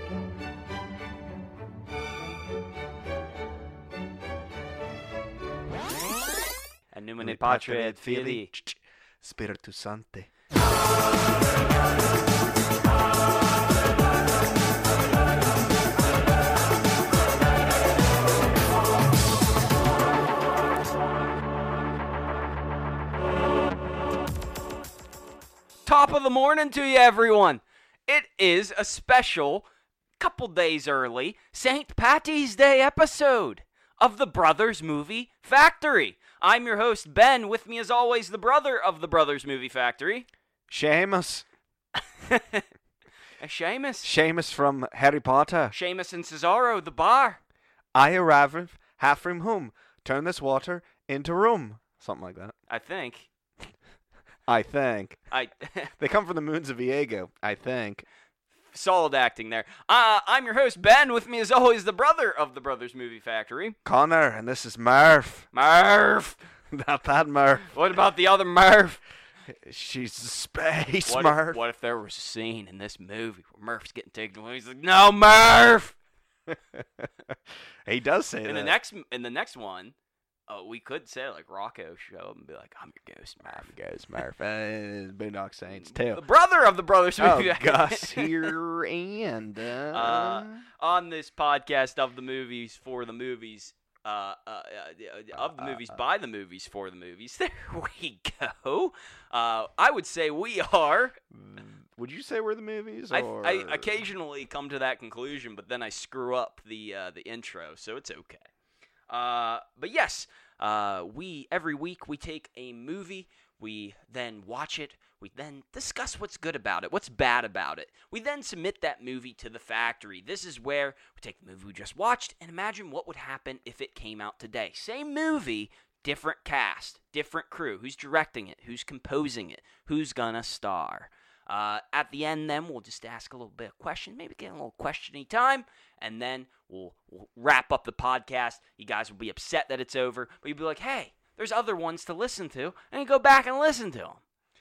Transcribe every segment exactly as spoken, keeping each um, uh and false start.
En numine Patri et Filii, Spiritus Sancti. Top of the morning to you, everyone. It is a special, couple days early, Saint Patty's Day episode of the Brothers Movie Factory. I'm your host, Ben. With me, as always, the brother of the Brothers Movie Factory. Seamus. Seamus. Seamus from Harry Potter. Seamus and Cesaro, the bar. I arrive half from whom. Turn this water into room. Something like that. I think. I think. I. They come from the moons of Viego, I think. Solid acting there. Uh, I'm your host, Ben. With me, as always, the brother of the Brothers Movie Factory. Connor, and this is Murph. Murph. Not that Murph. What about the other Murph? She's space What Murph. if, what if there was a scene in this movie where Murph's getting taken away? He's like, "No, Murph." He does say in that. the next, in the next one, uh, we could say like Rocco show up and be like, "I'm your ghost, Murph." Ghost Murph. Uh, Boondock Saints too. The brother of the Brothers Oh, Movie. Gus here and uh, Uh, on this podcast of the movies for the movies. Uh, uh, uh, of the movies, by the movies, for the movies. There we go. Uh, I would say we are. Would you say we're the movies? I, Or... I occasionally come to that conclusion, but then I screw up the uh, the intro, so it's okay. Uh, but yes, uh, we every week we take a movie, we then watch it, we then discuss what's good about it, what's bad about it. We then submit that movie to the factory. This is where we take the movie we just watched and imagine what would happen if it came out today. Same movie, different cast, different crew. Who's directing it? Who's composing it? Who's gonna star? Uh, at the end, then, we'll just ask a little bit of question, maybe get a little questiony time, and then we'll, we'll wrap up the podcast. You guys will be upset that it's over, but you'll be like, hey, there's other ones to listen to, and you go back and listen to them.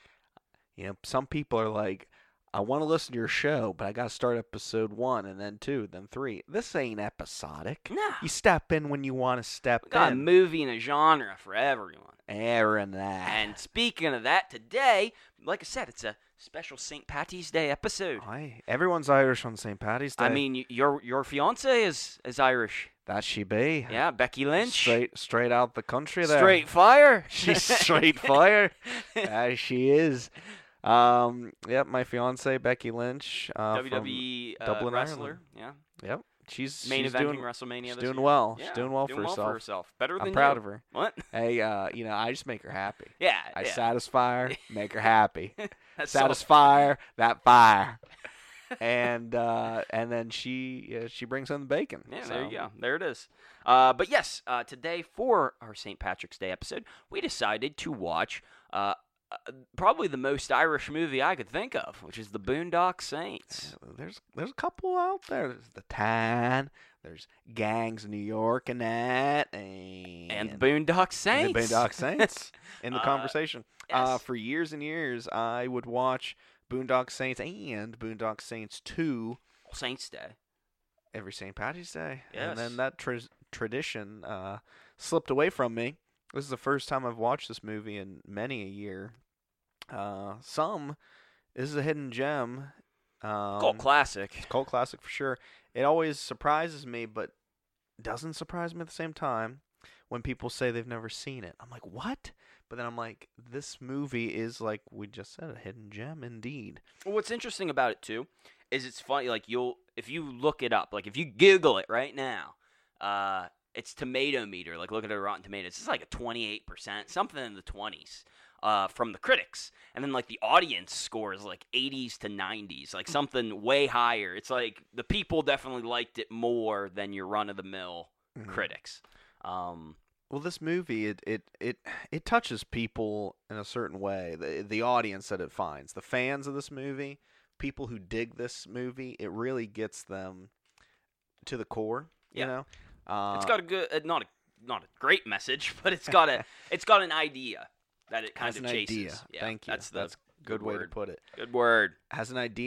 You know, some people are like, I want to listen to your show, but I got to start episode one, and then two, then three. This ain't episodic. No. You step in when you want to step We got in. a movie and a genre for everyone. Aaron that. And speaking of that, today, like I said, it's a special Saint Patty's Day episode. Aye. Everyone's Irish on Saint Patty's Day. I mean, y- your your fiance is, is Irish. that she be. Yeah, Becky Lynch. Straight, straight out the country there. Straight fire. She's straight fire. As she is. Um, yep, my fiance Becky Lynch. Uh, W W E from uh, Dublin, wrestler. Ireland. Yeah. Yep, she's Main she's eventing doing WrestleMania. she's this doing year. well. Yeah, She's doing well doing for well herself. for herself. Better than I'm proud you. of her. What? Hey, uh, you know, I just make her happy. Yeah. I yeah. satisfy her, make her happy. That's so- Satisfy her, that fire. and uh, and then she uh, she brings in the bacon. Yeah, so. there you go. There it is. Uh, but yes, uh, today for our Saint Patrick's Day episode, we decided to watch uh, uh, probably the most Irish movie I could think of, which is The Boondock Saints. There's there's a couple out there. There's the Tan. There's Gangs of New York and that, and, And The Boondock Saints. and the Boondock Saints in the Uh, conversation. yes. Uh, for years and years, I would watch Boondock Saints and Boondock Saints two Saints Day. every Saint Patty's Day, Yes. and then that tra- tradition uh, slipped away from me. This is the first time I've watched this movie in many a year. Uh, some, this is a hidden gem. Um, Cult classic. It's a cult classic for sure. It always surprises me, but doesn't surprise me at the same time when people say they've never seen it. I'm like, what? But then I'm like, this movie is, like we just said, a hidden gem indeed. Well, what's interesting about it too is it's funny. Like you'll, if you look it up, like if you Google it right now, uh, it's tomato meter. Like look at it, Rotten Tomatoes. It's like a twenty-eight percent, something in the twenties, uh, from the critics, and then like the audience score is like eighties to nineties, like something way higher. It's like the people definitely liked it more than your run of the mill Mhm. critics. Um, Well, this movie, it, it, it, it touches people in a certain way. The the audience that it finds, the fans of this movie, people who dig this movie, it really gets them to the core. You Yeah. know, uh, it's got a good, uh, not a not a great message, but it's got a it's got an idea that it kind has of an chases. idea. Yeah, Thank you. That's the That's a good way word. to put it. Good word. Has an idea.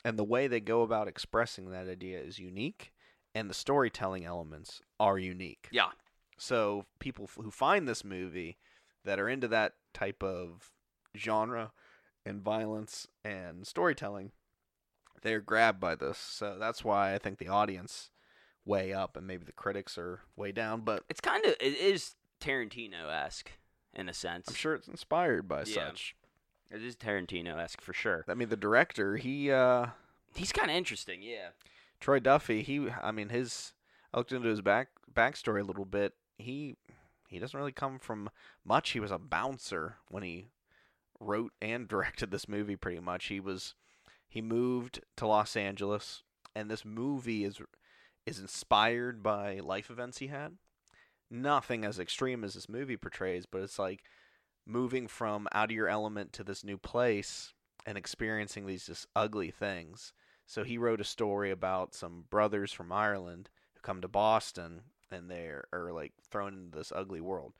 and the way they go about expressing that idea is unique, and the storytelling elements are unique. Yeah. So people f- who find this movie that are into that type of genre and violence and storytelling, they're grabbed by this. So that's why I think the audience way up and maybe the critics are way down. But It's kind of, it is Tarantino-esque in a sense. I'm sure it's inspired by Yeah. such. It is Tarantino-esque for sure. I mean, the director, he, uh, He's kind of interesting, yeah. Troy Duffy, he, I mean, his, I looked into his back backstory a little bit. He, he doesn't really come from much. He was a bouncer when he wrote and directed this movie. Pretty much, he was, he moved to Los Angeles, and this movie is, is inspired by life events he had. Nothing as extreme as this movie portrays, but it's like moving from out of your element to this new place and experiencing these just ugly things. So he wrote a story about some brothers from Ireland who come to Boston and they're are like thrown into this ugly world.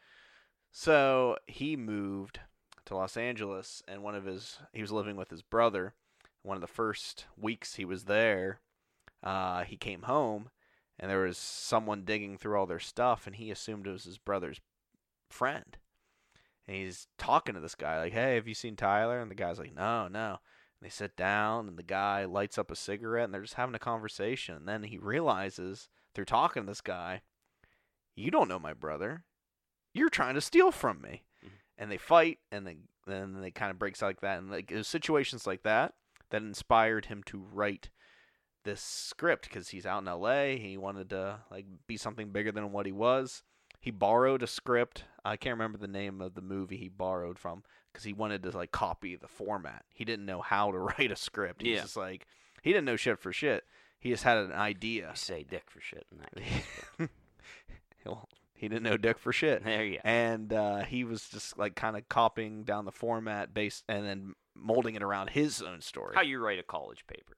So he moved to Los Angeles, and one of his he was living with his brother. One of the first weeks he was there, uh, he came home, and there was someone digging through all their stuff, and he assumed it was his brother's friend. And he's talking to this guy, like, hey, have you seen Tyler? And the guy's like, no, no. And they sit down, and the guy lights up a cigarette, and they're just having a conversation. And then he realizes, through talking to this guy, you don't know my brother. You're trying to steal from me. Mm-hmm. And they fight, and they, then they kind of breaks like that. And like, it was situations like that that inspired him to write this script, because he's out in L A. He wanted to like be something bigger than what he was. He borrowed a script. I can't remember the name of the movie he borrowed from, because he wanted to like copy the format. He didn't know how to write a script. He's Yeah. just like, he didn't know shit for shit. He just had an idea. You say dick for shit in that case. Well, he didn't know dick for shit. There you go. And uh, he was just like kind of copying down the format based and then molding it around his own story. How you write a college paper.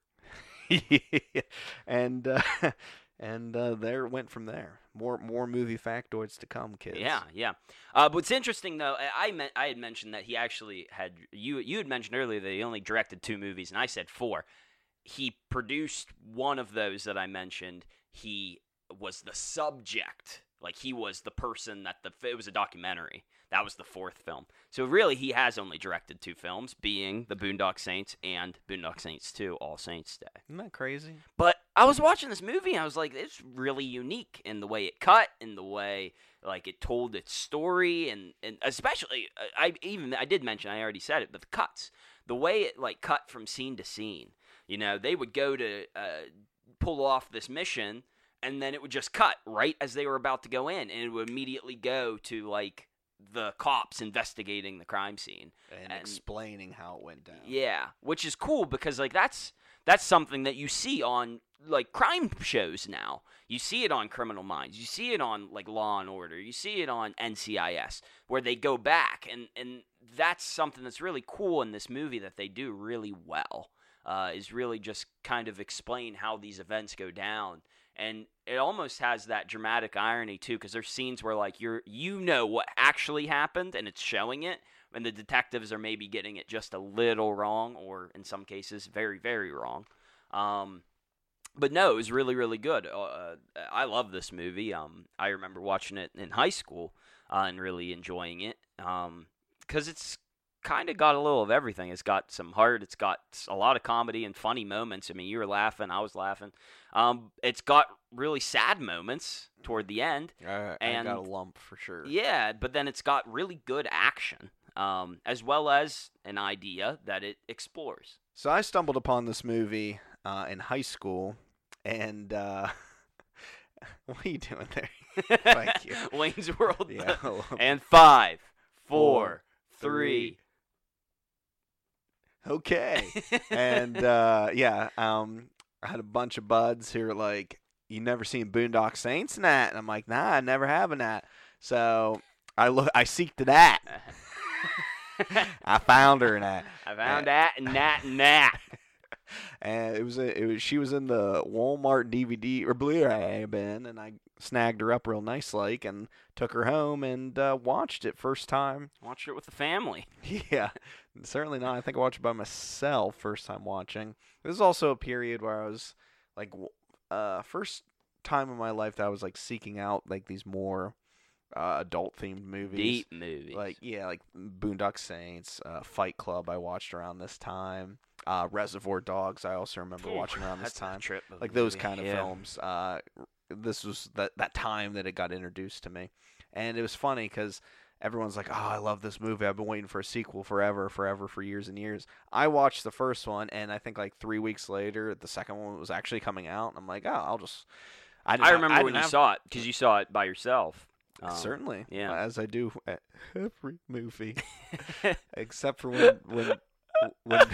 and uh, and uh, there it went from there. More more movie factoids to come, kids. Yeah, yeah. Uh, but what's interesting though, I I, meant, I had mentioned that he actually had you you had mentioned earlier that he only directed two movies, and I said four. He produced one of those that I mentioned. He was the subject, like he was the person that the it was a documentary. That was the fourth film. So really, he has only directed two films, being The Boondock Saints and Boondock Saints two, All Saints Day. Isn't that crazy? But I was watching this movie, and I was like, it's really unique in the way it cut, in the way like it told its story, and, and especially, I even I did mention, I already said it, but the cuts, the way it like cut from scene to scene. You know, they would go to uh, pull off this mission, and then it would just cut right as they were about to go in, and it would immediately go to like the cops investigating the crime scene And, and explaining how it went down. yeah, which is cool because like that's that's something that you see on like crime shows now. You see it on Criminal Minds. You see it on like Law and Order. You see it on N C I S where they go back, and and that's something that's really cool in this movie that they do really well. Uh, is really just kind of explain how these events go down. And it almost has that dramatic irony too, because there's scenes where like you're you know what actually happened and it's showing it, and the detectives are maybe getting it just a little wrong, or in some cases very very wrong. Um, but no, it was really really good. Uh, I love this movie. Um, I remember watching it in high school uh, and really enjoying it um, because it's kind of got a little of everything. It's got some heart. It's got a lot of comedy and funny moments. I mean, you were laughing, I was laughing. Um, it's got really sad moments toward the end. I, and, I got a lump for sure. Yeah, but then it's got really good action, um, as well as an idea that it explores. So I stumbled upon this movie uh, in high school, and uh, what are you doing there? Thank you. Wayne's World. Yeah. And five, four, Four, three. Okay. And uh, yeah, um, I had a bunch of buds who were like, "You never seen Boondock Saints, Nat?" And I'm like, "Nah, I never have a Nat." So I look, I seeked to that. I found her, Nat. I found that and that and that. and it was a, it was she was in the Walmart D V D or Blu-ray bin, and I snagged her up real nice like and took her home and uh, watched it first time. Watched it with the family. Yeah, certainly not. I think I watched it by myself first time watching. This is also a period where I was like, uh, first time in my life that I was like seeking out like these more uh, adult themed movies. Deep movies. Like yeah, like Boondock Saints, uh, Fight Club. I watched around this time. Uh, Reservoir Dogs. I also remember Ooh, watching around this that's a time. trip of a Like those movie. kind of Yeah. films. Uh, this was that that time that it got introduced to me, and it was funny because everyone's like, "Oh, I love this movie. I've been waiting for a sequel forever, forever, for years and years." I watched the first one, and I think like three weeks later, the second one was actually coming out. And I'm like, "Oh, I'll just." I, didn't I have- remember didn't when you have- saw it because you saw it by yourself. Um, Certainly, yeah. as I do at every movie, except for when when when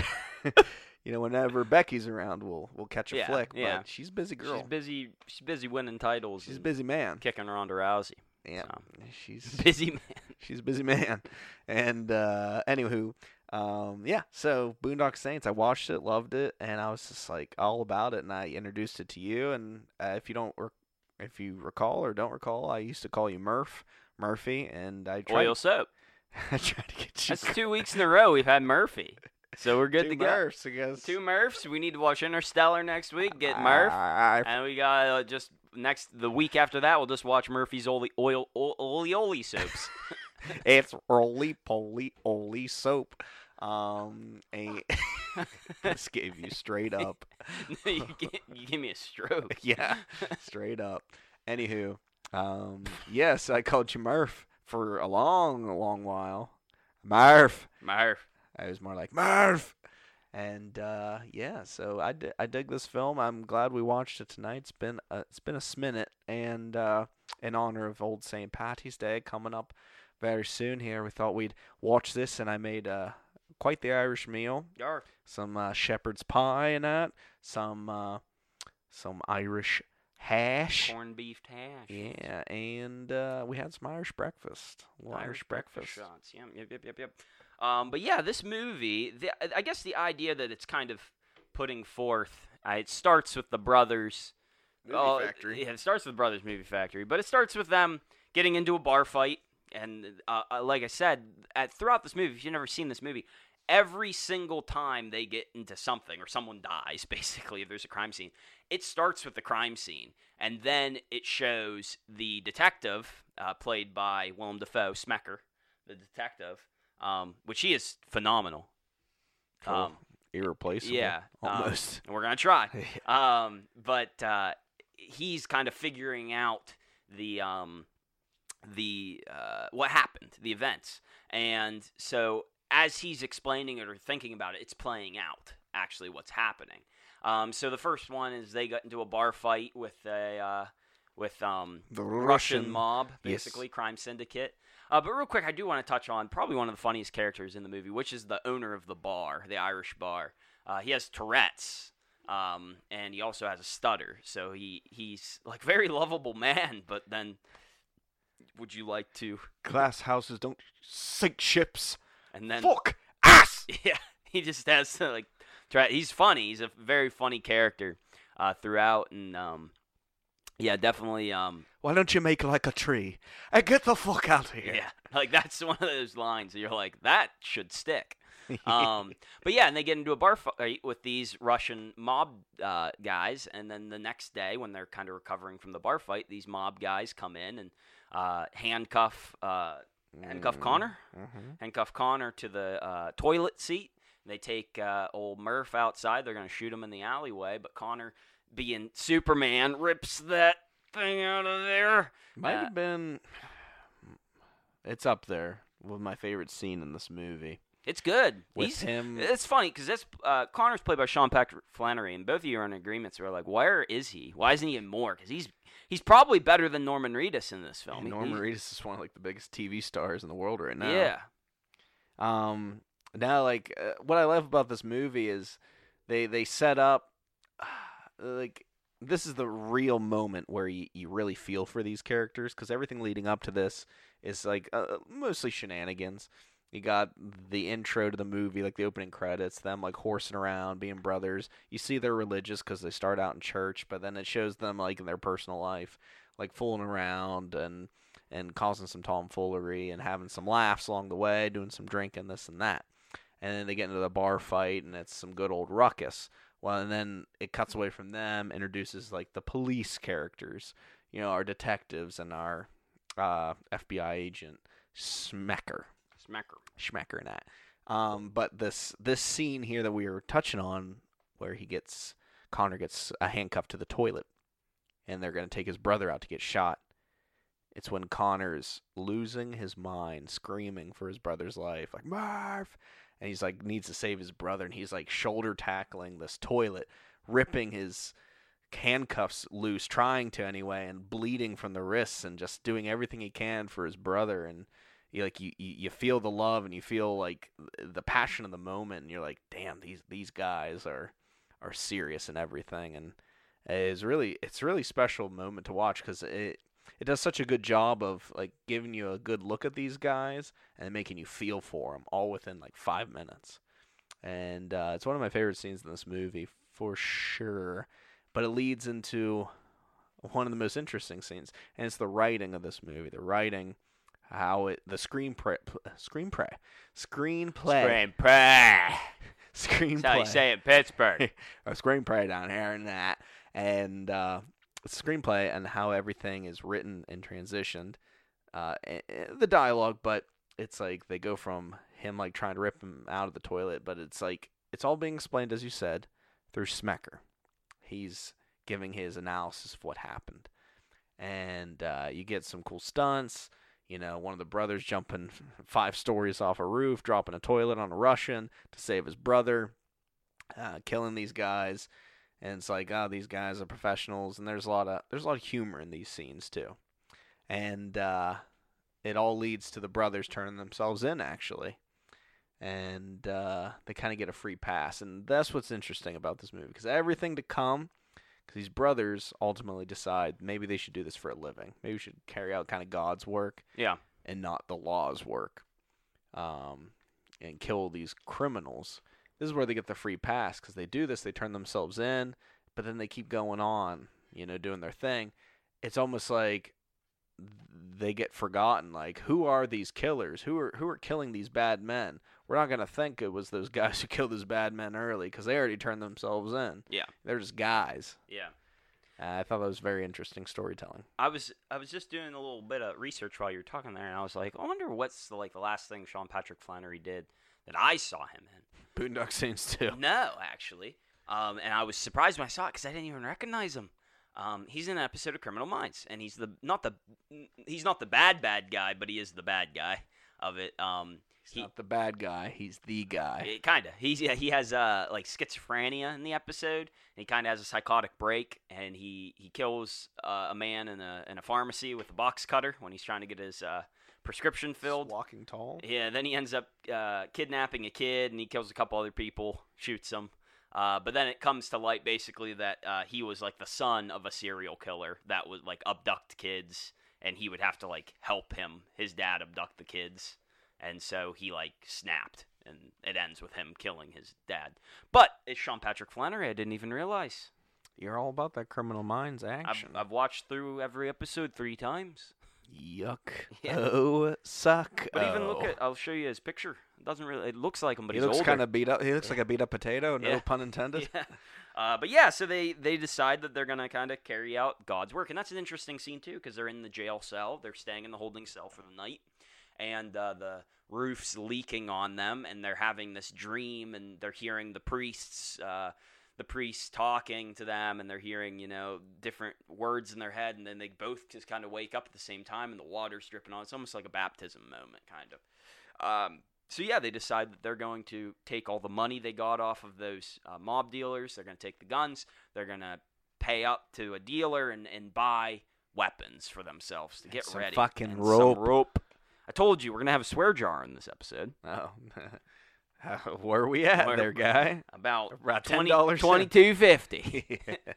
you know whenever Becky's around, we'll we'll catch a Yeah, flick. yeah. But she's a busy girl. She's busy. She's busy winning titles. She's a and busy man. Kicking Ronda Rousey. Yeah, So. she's Busy man. she's a busy man. And uh, anywho, um, yeah. So Boondock Saints, I watched it, loved it, and I was just like all about it. And I introduced it to you. And uh, if you don't, rec- if you recall or don't recall, I used to call you Murph, Murphy, and I tried. Oil soap. I tried to get you. That's two weeks in a row we've had Murphy. So we're good Two to go. Murphs, I guess. Two Murphs. We need to watch Interstellar next week. Get Murph. I- And we got uh, just next the week after that, we'll just watch Murphy's oil oil oily soaps. it's roly poly oly soap. Um, a this gave you straight up. you, gi- you give me a stroke. Yeah, straight up. Anywho, um, yes, I called you Murph for a long, long while. Murph. Murph. I was more like Murph. And uh, yeah, so I, di- I dig this film. I'm glad we watched it tonight. It's been a, it's been a sminute, and uh, in honor of Old Saint Patty's Day coming up very soon here, we thought we'd watch this, and I made uh, quite the Irish meal. Yark. Some uh, shepherd's pie and that, some uh, some Irish hash. Corned beef hash. Yeah, and uh, we had some Irish breakfast. A little Irish, breakfast. shots. Yep, yep, yep, yep, yep. Um, but yeah, this movie, the, I guess the idea that it's kind of putting forth, uh, it starts with the brothers. Movie oh, Factory. Yeah, it starts with Brothers Movie Factory, but it starts with them getting into a bar fight, and uh, uh, like I said, at, throughout this movie, if you've never seen this movie, every single time they get into something or someone dies, basically, if there's a crime scene, it starts with the crime scene, and then it shows the detective, uh, played by Willem Dafoe, Smecker, the detective, um, which he is phenomenal. Cool. Um, Irreplaceable. yeah, um, Almost. and we're gonna try. Um, but uh, he's kind of figuring out the um, the uh, what happened, the events, and so as he's explaining it or thinking about it, it's playing out actually what's happening. Um, so the first one is they got into a bar fight with a uh, with um, The Russian, Russian mob, yes. basically crime syndicate. Uh, but real quick, I do want to touch on probably one of the funniest characters in the movie, which is the owner of the bar, the Irish bar. Uh, he has Tourette's, um, and he also has a stutter. So he he's like very lovable man. But then, would you like to? Glass houses don't sink ships. And then, Fuck ass. yeah, he just has to like try. He's funny. He's a very funny character uh, throughout, and um, yeah, definitely. Um, Why don't you make like a tree and get the fuck out of here? Yeah, like that's one of those lines that you're like, that should stick. um, but yeah, and they get into a bar fight with these Russian mob uh, guys, and then the next day, when they're kind of recovering from the bar fight, these mob guys come in and uh, handcuff uh, handcuff Mm, Connor, mhm. handcuff Connor to the uh, toilet seat. They take uh, old Murph outside. They're gonna shoot him in the alleyway, but Connor, being Superman, rips that thing out of there. Might Uh, have been. It's up there with my favorite scene in this movie. It's good. With He's him, It's funny because this uh, Connor's played by Sean Patrick Flannery, and both of you are in agreement. So we're like, where is he? Why isn't he in more? Because he's he's probably better than Norman Reedus in this film. and He- Norman he's- Reedus is one of like the biggest T V stars in the world right now. Yeah, Um. Now, like, uh, what I love about this movie is they they set up like this is the real moment where you, you really feel for these characters because everything leading up to this is like uh, mostly shenanigans. You got the intro to the movie, like the opening credits, them like horsing around, being brothers. You see they're religious because they start out in church, but then it shows them like in their personal life, like fooling around and and causing some tomfoolery and having some laughs along the way, doing some drinking, this and that. And then they get into the bar fight, and it's some good old ruckus. Well, and then it cuts away from them, introduces like the police characters, you know, our detectives and our uh, F B I agent Smecker. Smacker. Schmecker and that. Um, but this this scene here that we were touching on, where he gets Connor gets a handcuff to the toilet, and they're gonna take his brother out to get shot. It's when Connor's losing his mind, screaming for his brother's life, like Marv, and he's like needs to save his brother, and he's like shoulder tackling this toilet, ripping his handcuffs loose, trying to anyway, and bleeding from the wrists, and just doing everything he can for his brother. And You like you, you, you feel the love and you feel like the passion of the moment, and you're like, damn, these these guys are are serious and everything, and it's really it's a really special moment to watch because it it does such a good job of like giving you a good look at these guys and making you feel for them all within like five minutes, and uh, it's one of my favorite scenes in this movie for sure. But it leads into one of the most interesting scenes, and it's the writing of this movie. The writing. How it the screenplay screenplay screenplay Screenplay. screenplay. That's how you say it in Pittsburgh. A screenplay down here and that, and uh, screenplay and how everything is written and transitioned, uh, and, and the dialogue. But it's like they go from him like trying to rip him out of the toilet, but it's like it's all being explained, as you said, through Smecker. He's giving his analysis of what happened, and uh, you get some cool stunts. You know, one of the brothers jumping five stories off a roof, dropping a toilet on a Russian to save his brother, uh, killing these guys, and it's like, oh, these guys are professionals, and there's a lot of there's a lot of humor in these scenes too, and uh, it all leads to the brothers turning themselves in actually, and uh, they kind of get a free pass, and that's what's interesting about this movie because everything to come. Because these brothers ultimately decide maybe they should do this for a living. Maybe we should carry out kind of God's work, Yeah. and not the law's work, um, and kill these criminals. This is where they get the free pass because they do this, they turn themselves in, but then they keep going on, you know, doing their thing. It's almost like they get forgotten. Like, who are these killers? Who are who are killing these bad men? We're not going to think it was those guys who killed those bad men early because they already turned themselves in. Yeah. They're just guys. Yeah. Uh, I thought that was very interesting storytelling. I was I was just doing a little bit of research while you were talking there, and I was like, I wonder what's the, like the last thing Sean Patrick Flannery did that I saw him in. Boondock Saints too. No, actually. Um, and I was surprised when I saw it because I didn't even recognize him. Um, he's in an episode of Criminal Minds, and he's the not the he's not the bad bad guy, but he is the bad guy of it. Um, He's he, not the bad guy. He's the guy. Kind of. He's yeah, he has uh like schizophrenia in the episode. And he kind of has a psychotic break, and he he kills uh, a man in a in a pharmacy with a box cutter when he's trying to get his uh, prescription filled. He's walking tall. Yeah. Then he ends up uh, kidnapping a kid, and he kills a couple other people, shoots them. Uh, but then it comes to light basically that uh, he was like the son of a serial killer that would like abduct kids, and he would have to like help him, his dad, abduct the kids. And so he, like, snapped, and it ends with him killing his dad. But it's Sean Patrick Flannery. I didn't even realize. You're all about that Criminal Minds action. I've, I've watched through every episode three times. Yuck. Yeah. Oh, suck. But oh. even look at, I'll show you his picture. It doesn't really, it looks like him, but he he's looks older. kind of beat up. He looks yeah. like a beat up potato, no yeah. pun intended. Yeah. Uh, but yeah, so they, they decide that they're going to kind of carry out God's work. And that's an interesting scene, too, because they're in the jail cell. They're staying in the holding cell for the night. And uh, the roof's leaking on them, and they're having this dream, and they're hearing the priests, uh, the priests talking to them, and they're hearing, you know, different words in their head, and then they both just kind of wake up at the same time, and the water's dripping on. It's almost like a baptism moment, kind of. Um, so yeah, they decide that they're going to take all the money they got off of those uh, mob dealers. They're going to take the guns. They're going to pay up to a dealer and, and buy weapons for themselves to get some ready. Fucking and rope. Some rope. I told you we're gonna have a swear jar in this episode. Oh, where are we at, Where, there, guy? About, about ten dollars, twenty-two fifty.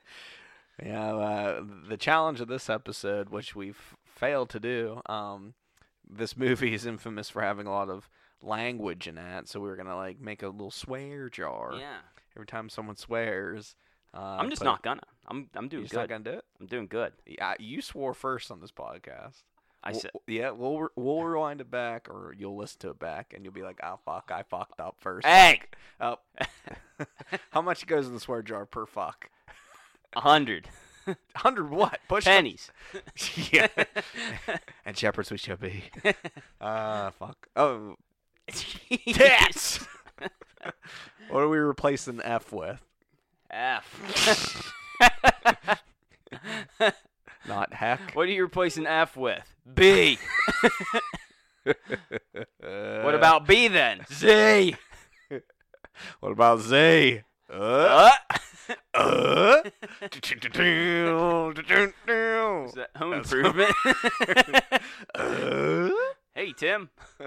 Yeah, uh, the challenge of this episode, which we've failed to do. Um, this movie is infamous for having a lot of language in that, so we were gonna like make a little swear jar. Yeah. Every time someone swears. Uh, I'm just but not gonna. I'm I'm doing You're just good. not gonna do it. I'm doing good. Yeah, you swore first on this podcast. I We'll- said. yeah, we'll re- we'll rewind it back, or you'll listen to it back, and you'll be like, "Oh fuck, I fucked up first." Hey, Oh, how much goes in the swear jar per fuck? a hundred Hundred what? Push pennies. yeah. And shepherds we shall be. Uh fuck. Oh, tits. What are we replacing F with? F. Not heck. What are you replacing F with? B. What about B then? Z. What about Z? Uh, Uh. uh. Is that Home Improvement? uh. Hey, Tim.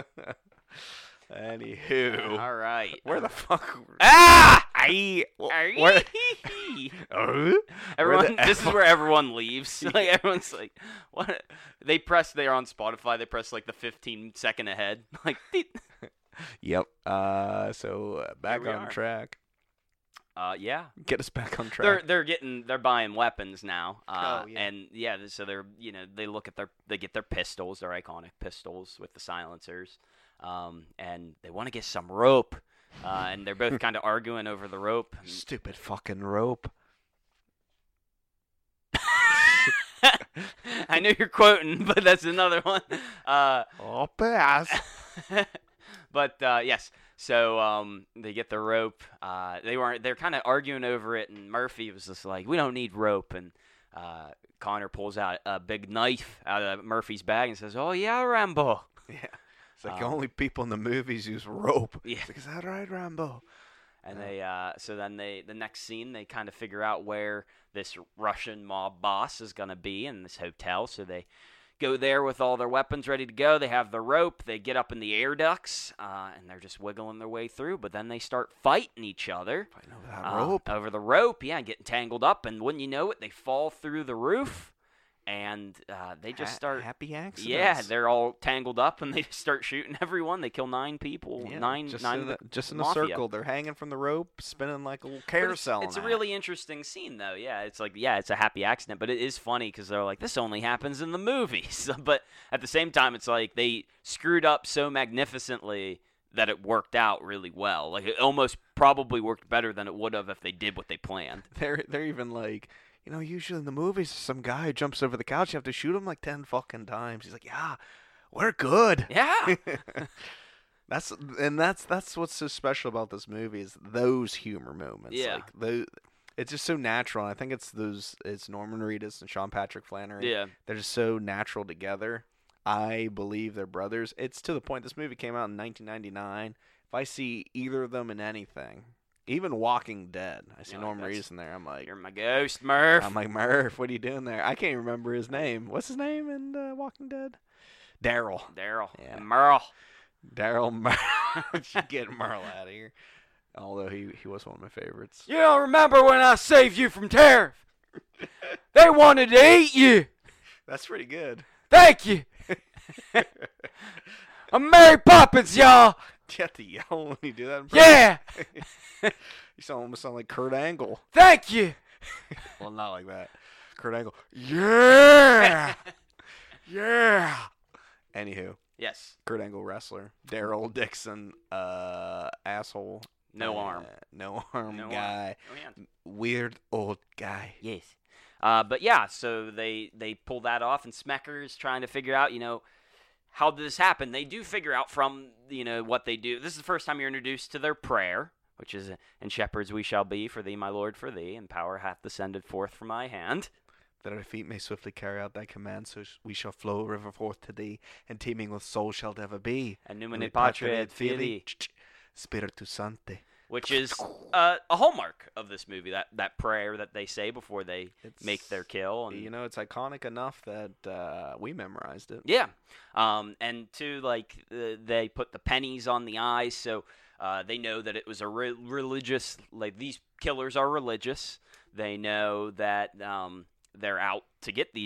Anywho, All right. where the fuck? Ah! I Are where? you- Uh? Everyone, the this is F- where everyone leaves. Like everyone's like, what? They press. They're on Spotify. They press like the fifteen second ahead. Like, deet. Yep. Uh, so uh, back we on are. track. uh, yeah. Get us back on They're track. they're getting they're buying weapons now. Uh, Oh, yeah. And yeah, so they're you know they look at their they get their pistols, their iconic pistols with the silencers, um, and they want to get some rope. Uh, and they're both kind of arguing over the rope. Stupid fucking rope. I know you're quoting, but that's another one. Uh, Oh, pass. but uh, yes, so um, they get the rope. Uh, they weren't. They're kind of arguing over it, and Murphy was just like, "We don't need rope." And uh, Connor pulls out a big knife out of Murphy's bag and says, "Oh yeah, Rambo." Yeah. It's like Um, only people in the movies use rope. Yeah. It's like, is that right, Rambo? And Yeah. they, uh, so then they, the next scene, they kind of figure out where this Russian mob boss is gonna be in this hotel. So they go there with all their weapons ready to go. They have the rope. They get up in the air ducts, uh, and they're just wiggling their way through. But then they start fighting each other Fighting over that uh, rope. over the rope. Yeah, getting tangled up, and wouldn't you know it, they fall through the roof, and uh, they just Ha- start. happy accidents. Yeah, they're all tangled up, and they just start shooting everyone. They kill nine people. Yeah, nine, just nine. in of a, the just in a mafia. circle. They're hanging from the rope, spinning like a little But it's- carousel. It's, and a that. really interesting scene, though. Yeah, it's like, yeah, it's a happy accident, but it is funny because they're like, this only happens in the movies. But at the same time, it's like they screwed up so magnificently that it worked out really well. Like it almost probably worked better than it would have if they did what they planned. They're they're even like, you know, usually in the movies, some guy jumps over the couch. You have to shoot him like ten fucking times. He's like, yeah, we're good. Yeah. That's and that's that's what's so special about this movie is those humor moments. Yeah. Like those, it's just so natural. And I think it's those it's Norman Reedus and Sean Patrick Flannery. Yeah. They're just so natural together. I believe they're brothers. It's to the point this movie came out in nineteen ninety-nine. If I see either of them in anything, even Walking Dead, I see You're like, Norman "That's- Reedus in there. I'm like, You're my ghost, Murph. I'm like, Murph, what are you doing there? I can't even remember his name. What's his name in uh, Walking Dead? Daryl. Daryl. Yeah. And Merle. Daryl Merle. Should get Merle out of here. Although he, he was one of my favorites. You don't remember when I saved you from terror? They wanted to eat you. That's pretty good. Thank you. I'm Mary Poppins, y'all. Do you have to yell when you do that? impression? Yeah. You sound almost sound like Kurt Angle. Thank you. Well, not like that. Kurt Angle. Yeah. Yeah. Anywho, Yes. Kurt Angle wrestler. Daryl Dixon, uh, asshole. No uh, arm. No arm No arm. guy. Oh, yeah. Weird old guy. Yes. Uh, but yeah, so they they pull that off, and Smecker's trying to figure out, you know, how did this happen? They do figure out from, you know, what they do. This is the first time you're introduced to their prayer, which is, "In shepherds we shall be, for thee, my Lord, for thee, and power hath descended forth from my hand." That our feet may swiftly carry out thy command, so sh- we shall flow a river forth to thee, and teeming with soul shalt ever be. And numine patria et filii, Spiritus Sancti. which is uh, a hallmark of this movie, that, that prayer that they say before they It's, make their kill. And You know, it's iconic enough that uh, we memorized it. yeah, um, and two, like uh, they put the pennies on the eyes, so uh, they know that it was a re- religious. Like these killers are religious. They know that um, they're out to get these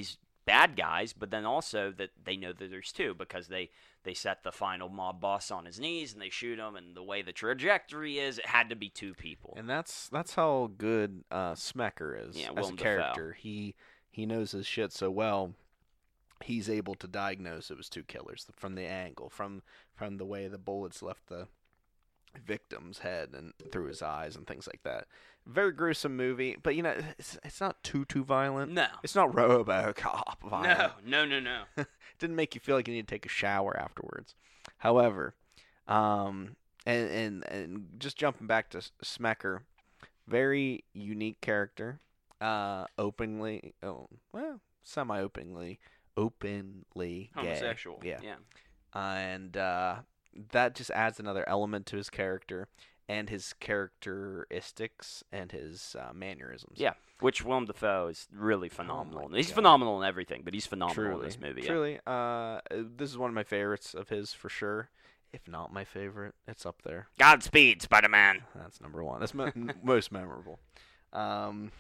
bad guys, but then also that they know that there's two because they, they set the final mob boss on his knees and they shoot him, and the way the trajectory is, it had to be two people. And that's that's how good uh, Smecker is Yeah, as a Willem Dafoe. character. He he knows his shit so well. He's able to diagnose it was two killers from the angle, from from the way the bullets left the victim's head and through his eyes and things like that. Very gruesome movie, but you know it's, it's not too too violent. No. It's not RoboCop violent. No, no, no, no. Didn't make you feel like you need to take a shower afterwards. However, um, and and and just jumping back to Smecker, very unique character. Uh, openly, oh well, semi-openly, openly gay. Homosexual. Yeah. Yeah. Uh, and uh, that just adds another element to his character and his characteristics and his uh, mannerisms. Yeah. Which Willem Dafoe is really phenomenal. my he's God. phenomenal in everything, but he's phenomenal truly, in this movie. truly. Uh, this is one of my favorites of his for sure. If not my favorite, it's up there. Yeah. Godspeed, Spider-Man. That's number one. That's mo- n- most memorable. Um,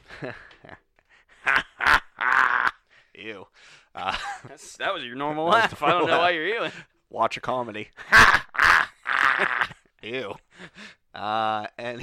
ew. Uh, That's, that was your normal That was laugh. the I don't know laugh. why you're yelling. watch a comedy. Ew. Uh, and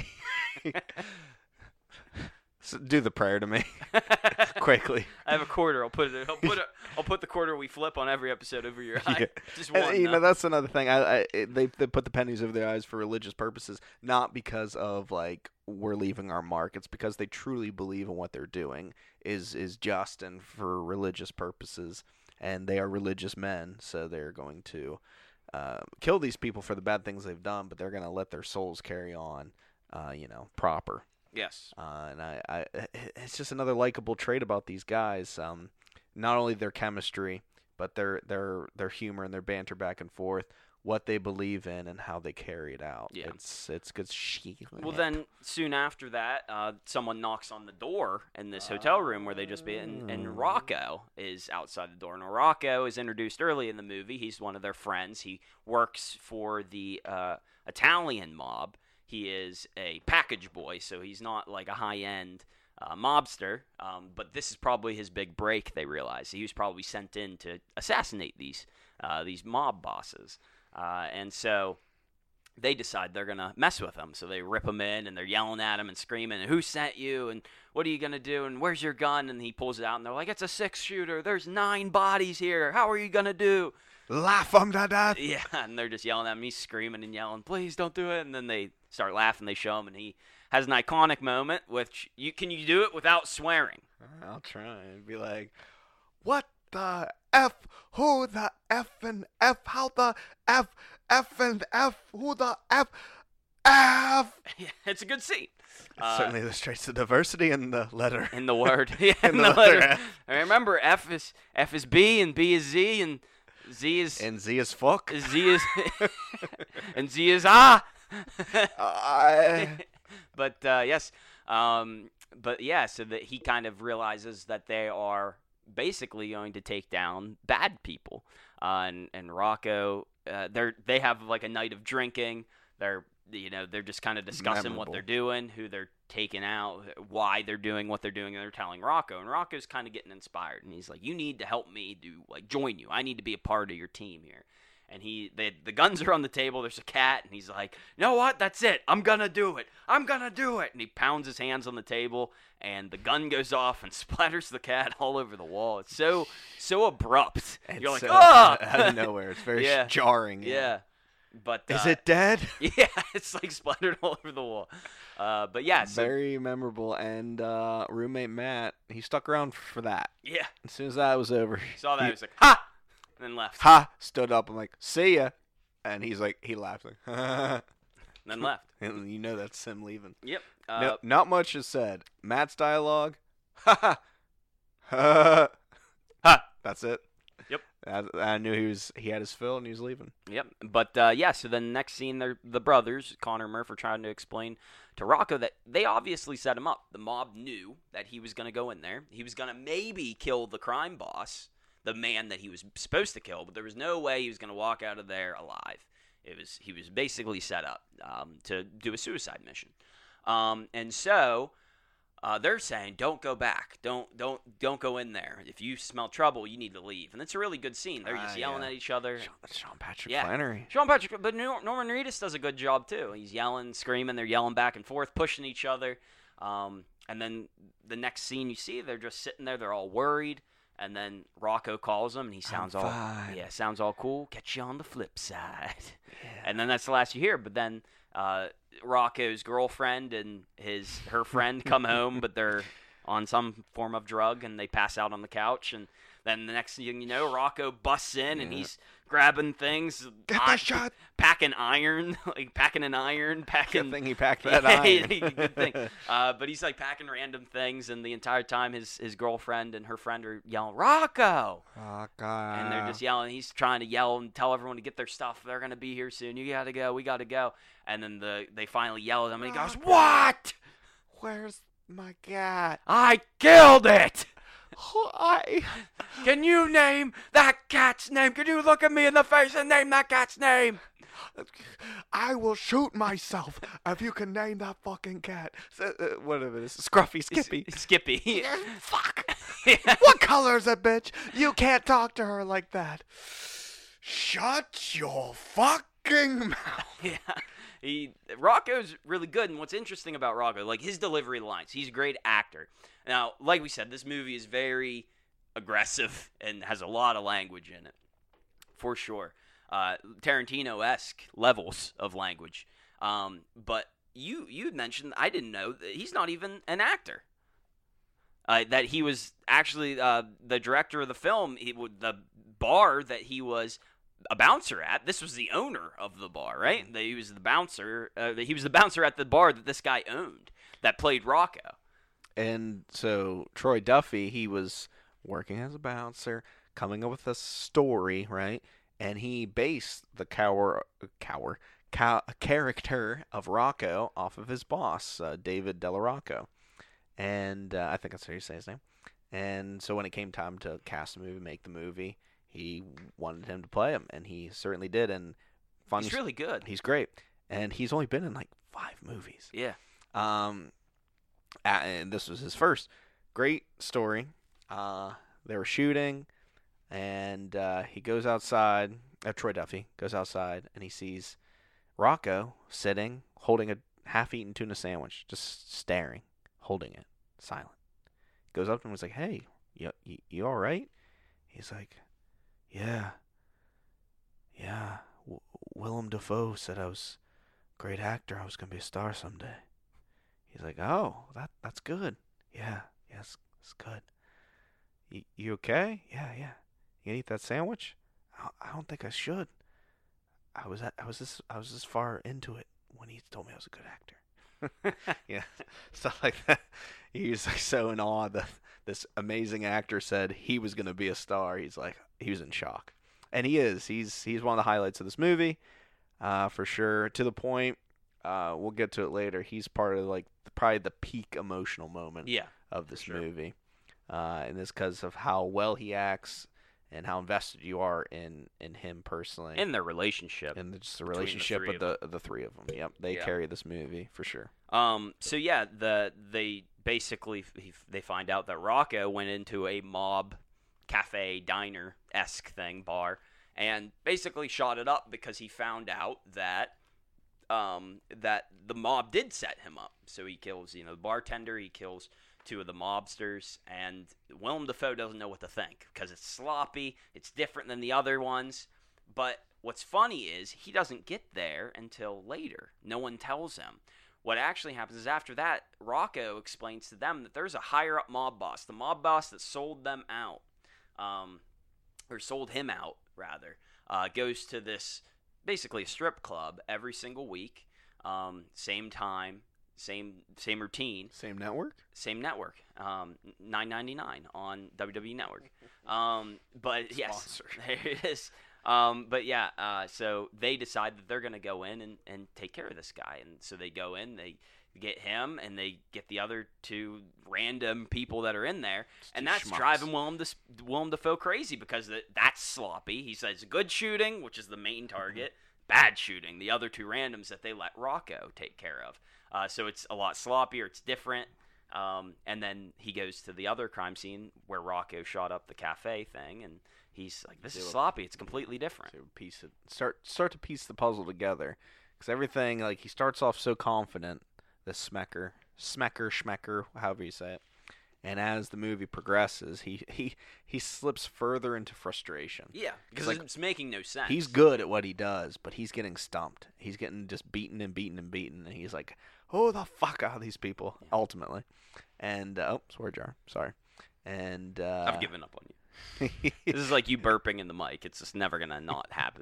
so do the prayer to me quickly. I have a quarter. I'll put it. I'll put it. I'll put the quarter we flip on every episode over your eye. Yeah. Just And, one. you though. know, that's another thing. I, I it- they they put the pennies over their eyes for religious purposes, not because of like we're leaving our mark. It's because they truly believe in what they're doing is is just and for religious purposes, and they are religious men, so they're going to uh, kill these people for the bad things they've done, but they're going to let their souls carry on, uh, you know, proper. Yes. Uh, and I, I, it's just another likable trait about these guys. Um, not only their chemistry, but their their their humor and their banter back and forth, what they believe in, and how they carry it out. Yeah. It's it's good shit. Well, then soon after that, uh, someone knocks on the door in this hotel room where they just be, and, and Rocco is outside the door. Now, Rocco is introduced early in the movie. He's one of their friends. He works for the uh, Italian mob. He is a package boy, so he's not like a high-end uh, mobster. Um, but this is probably his big break. They realize he was probably sent in to assassinate these uh, these mob bosses, uh, and so they decide they're gonna mess with him. So they rip him in, and they're yelling at him and screaming, "Who sent you? And what are you gonna do? And where's your gun?" And he pulls it out, and they're like, "It's a six-shooter. There's nine bodies here. How are you gonna do?" Laugh them to death. Yeah, and they're just yelling at him. He's screaming and yelling, "Please don't do it!" And then they start laughing. They show him, and he has an iconic moment. Which you can you do it without swearing? I'll try and be like, what the F? Who the F and F? How the F? F and F? Who the F? F? Yeah, it's a good scene. It Uh, certainly illustrates the diversity in the letter. in the word, yeah, In in the the letter letter. F. I remember F is F is B and B is Z and Z is And Z is fuck. Z is and Z is ah. I... But uh, yes, um, but yeah, so that he kind of realizes that they are basically going to take down bad people, uh, and and Rocco, uh, they're they have like a night of drinking. They're you know they're just kind of discussing what Memorable. they're doing, who they're taking out, why they're doing what they're doing, and they're telling Rocco, and Rocco's kind of getting inspired, and he's like, "You need to help me do like join you. I need to be a part of your team here." And he, they, the guns are on the table. There's a cat, and he's like, "You know what? That's it. I'm gonna do it. I'm gonna do it." And he pounds his hands on the table, and the gun goes off and splatters the cat all over the wall. It's so, so abrupt. It's You're like, so "Ah!" out of nowhere. It's very Yeah. jarring. Yeah, but Is uh, it dead? Yeah, it's like splattered all over the wall. Uh, but yeah, so, Very memorable. And uh, roommate Matt, he stuck around for that. yeah, As soon as that was over, he saw that. he- He was like, "Ha!" and then left. ha, stood up. I'm like, see ya. And he's like, he laughed like, And then left. and you know that's him leaving. Yep. Uh, no, not much is said. Matt's dialogue, ha ha, ha, ha. That's it. Yep. I, I knew he was. He had his fill, and he was leaving. Yep. But uh, yeah, so then next scene, they're the brothers, Connor and Murph, are trying to explain to Rocco that they obviously set him up. The mob knew that he was going to go in there. He was going to maybe kill the crime boss, the man that he was supposed to kill, but there was no way he was going to walk out of there alive. It was he was basically set up um, to do a suicide mission. Um, and so Uh, they're saying, "Don't go back. Don't don't don't go in there. If you smell trouble, you need to leave." And it's a really good scene. They're just Ah, yelling yeah. at each other. Sean, Sean Patrick Yeah. Flannery. Sean Patrick, but Nor- Norman Reedus does a good job too. He's yelling, screaming. They're yelling back and forth, pushing each other. Um, and then the next scene you see, they're just sitting there. They're all worried. And then Rocco calls them, and he sounds I'm all fine. yeah, sounds all cool. Catch you on the flip side. Yeah. And then that's the last you hear. But then uh, Rocco's girlfriend and his her friend come home, but they're on some form of drug, and they pass out on the couch. And then the next thing you know, Rocco busts in, and Yeah. he's grabbing things, Get i- that shot. packing iron, like packing an iron, packing. Good thing he packed that Yeah, iron. good thing. Uh, but he's like packing random things, and the entire time his his girlfriend and her friend are yelling, "Rocco!" Oh, God. And they're just yelling. He's trying to yell and tell everyone to get their stuff. They're gonna be here soon. You gotta go. We gotta go. And then the they finally yell at him, and he goes, Rocco. "What? Where's my cat? I killed it! I. Can you name that cat's name? Can you look at me in the face and name that cat's name?" I will shoot myself if you can name that fucking cat. So, uh, whatever it is. Scruffy Skippy. Skippy. Fuck. Yeah. What color is it, bitch? You can't talk to her like that. Shut your fucking mouth. Yeah. He Rocco's really good, and what's interesting about Rocco, like his delivery lines, he's a great actor. Now, like we said, this movie is very aggressive and has a lot of language in it, for sure. Uh, Tarantino-esque levels of language. Um, but you you mentioned, I didn't know that he's not even an actor. Uh, that he was actually uh, the director of the film. He would the bar that he was a bouncer at. This was the owner of the bar, right? That he was the bouncer. Uh, that he was the bouncer at the bar that this guy owned that played Rocco. And so Troy Duffy, he was working as a bouncer, coming up with a story, right? And he based the cower, cower, cow, character of Rocco off of his boss, uh, David DeLaRocco. And uh, I think that's how you say his name. And so when it came time to cast the movie, make the movie, he wanted him to play him, and he certainly did. And fun He's really good. He's great, and he's only been in like five movies. Yeah. Um, and this was his first. Great story. Uh, they were shooting, and uh, he goes outside. Uh, Troy Duffy goes outside, and he sees Rocco sitting, holding a half-eaten tuna sandwich, just staring, holding it, silent. Goes up to him and was like, "Hey, you, you, you all right?" He's like, "Yeah, yeah. W- Willem Dafoe said I was a great actor. I was gonna be a star someday." He's like, "Oh, that that's good. Yeah, yes, it's good. You, you okay? Yeah, yeah. You gonna eat that sandwich? I, I don't think I should. I was at, I was this I was this far into it when he told me I was a good actor." Yeah, stuff like that. He was like so in awe that this amazing actor said he was gonna be a star. He's like, he was in shock, and he is. He's he's one of the highlights of this movie, uh, for sure. To the point, uh, we'll get to it later. He's part of like the, probably the peak emotional moment Yeah. of this sure. movie, uh, and it's because of how well he acts and how invested you are in in him personally. In their relationship. And just the between the relationship three with of the the three of them. Yep, they Yeah. carry this movie for sure. Um. So yeah, the they basically he, they find out that Rocco went into a mob, cafe, diner esque thing, bar, and basically shot it up because he found out that, um, that the mob did set him up. So he kills, you know, the bartender. He kills two of the mobsters, and Willem Dafoe doesn't know what to think because it's sloppy. It's different than the other ones. But what's funny is he doesn't get there until later. No one tells him. What actually happens is after that, Rocco explains to them that there's a higher up mob boss, the mob boss that sold them out, um, or sold him out rather, uh, goes to this basically a strip club every single week, um, same time, same same routine, Same network. same network, um, nine ninety-nine on W W E Network. Um, but yes, Sponsor. there it is. Um, but yeah, uh, so they decide that they're going to go in and, and take care of this guy. And so they go in, they get him, and they get the other two random people that are in there. Just And two that's schmucks. driving Willem, Dis- Willem Dafoe crazy because the, that's sloppy. He says good shooting, which is the main target, bad shooting, the other two randoms that they let Rocco take care of. Uh, so it's a lot sloppier, it's different. Um, and then he goes to the other crime scene where Rocco shot up the cafe thing, and he's like, "This is sloppy. It's completely different." So piece it, start start to piece the puzzle together, because everything, like, he starts off so confident, this Smecker, Smecker, Schmecker, however you say it, and as the movie progresses, he he he slips further into frustration. Yeah, because like, it's making no sense. He's good at what he does, but he's getting stumped. He's getting just beaten and beaten and beaten, and he's like, "Oh, the fuck out of these people!" Yeah. Ultimately, and uh, oh, swear jar, sorry, and uh, I've given up on you. This is like you burping in the mic. It's just never gonna not happen.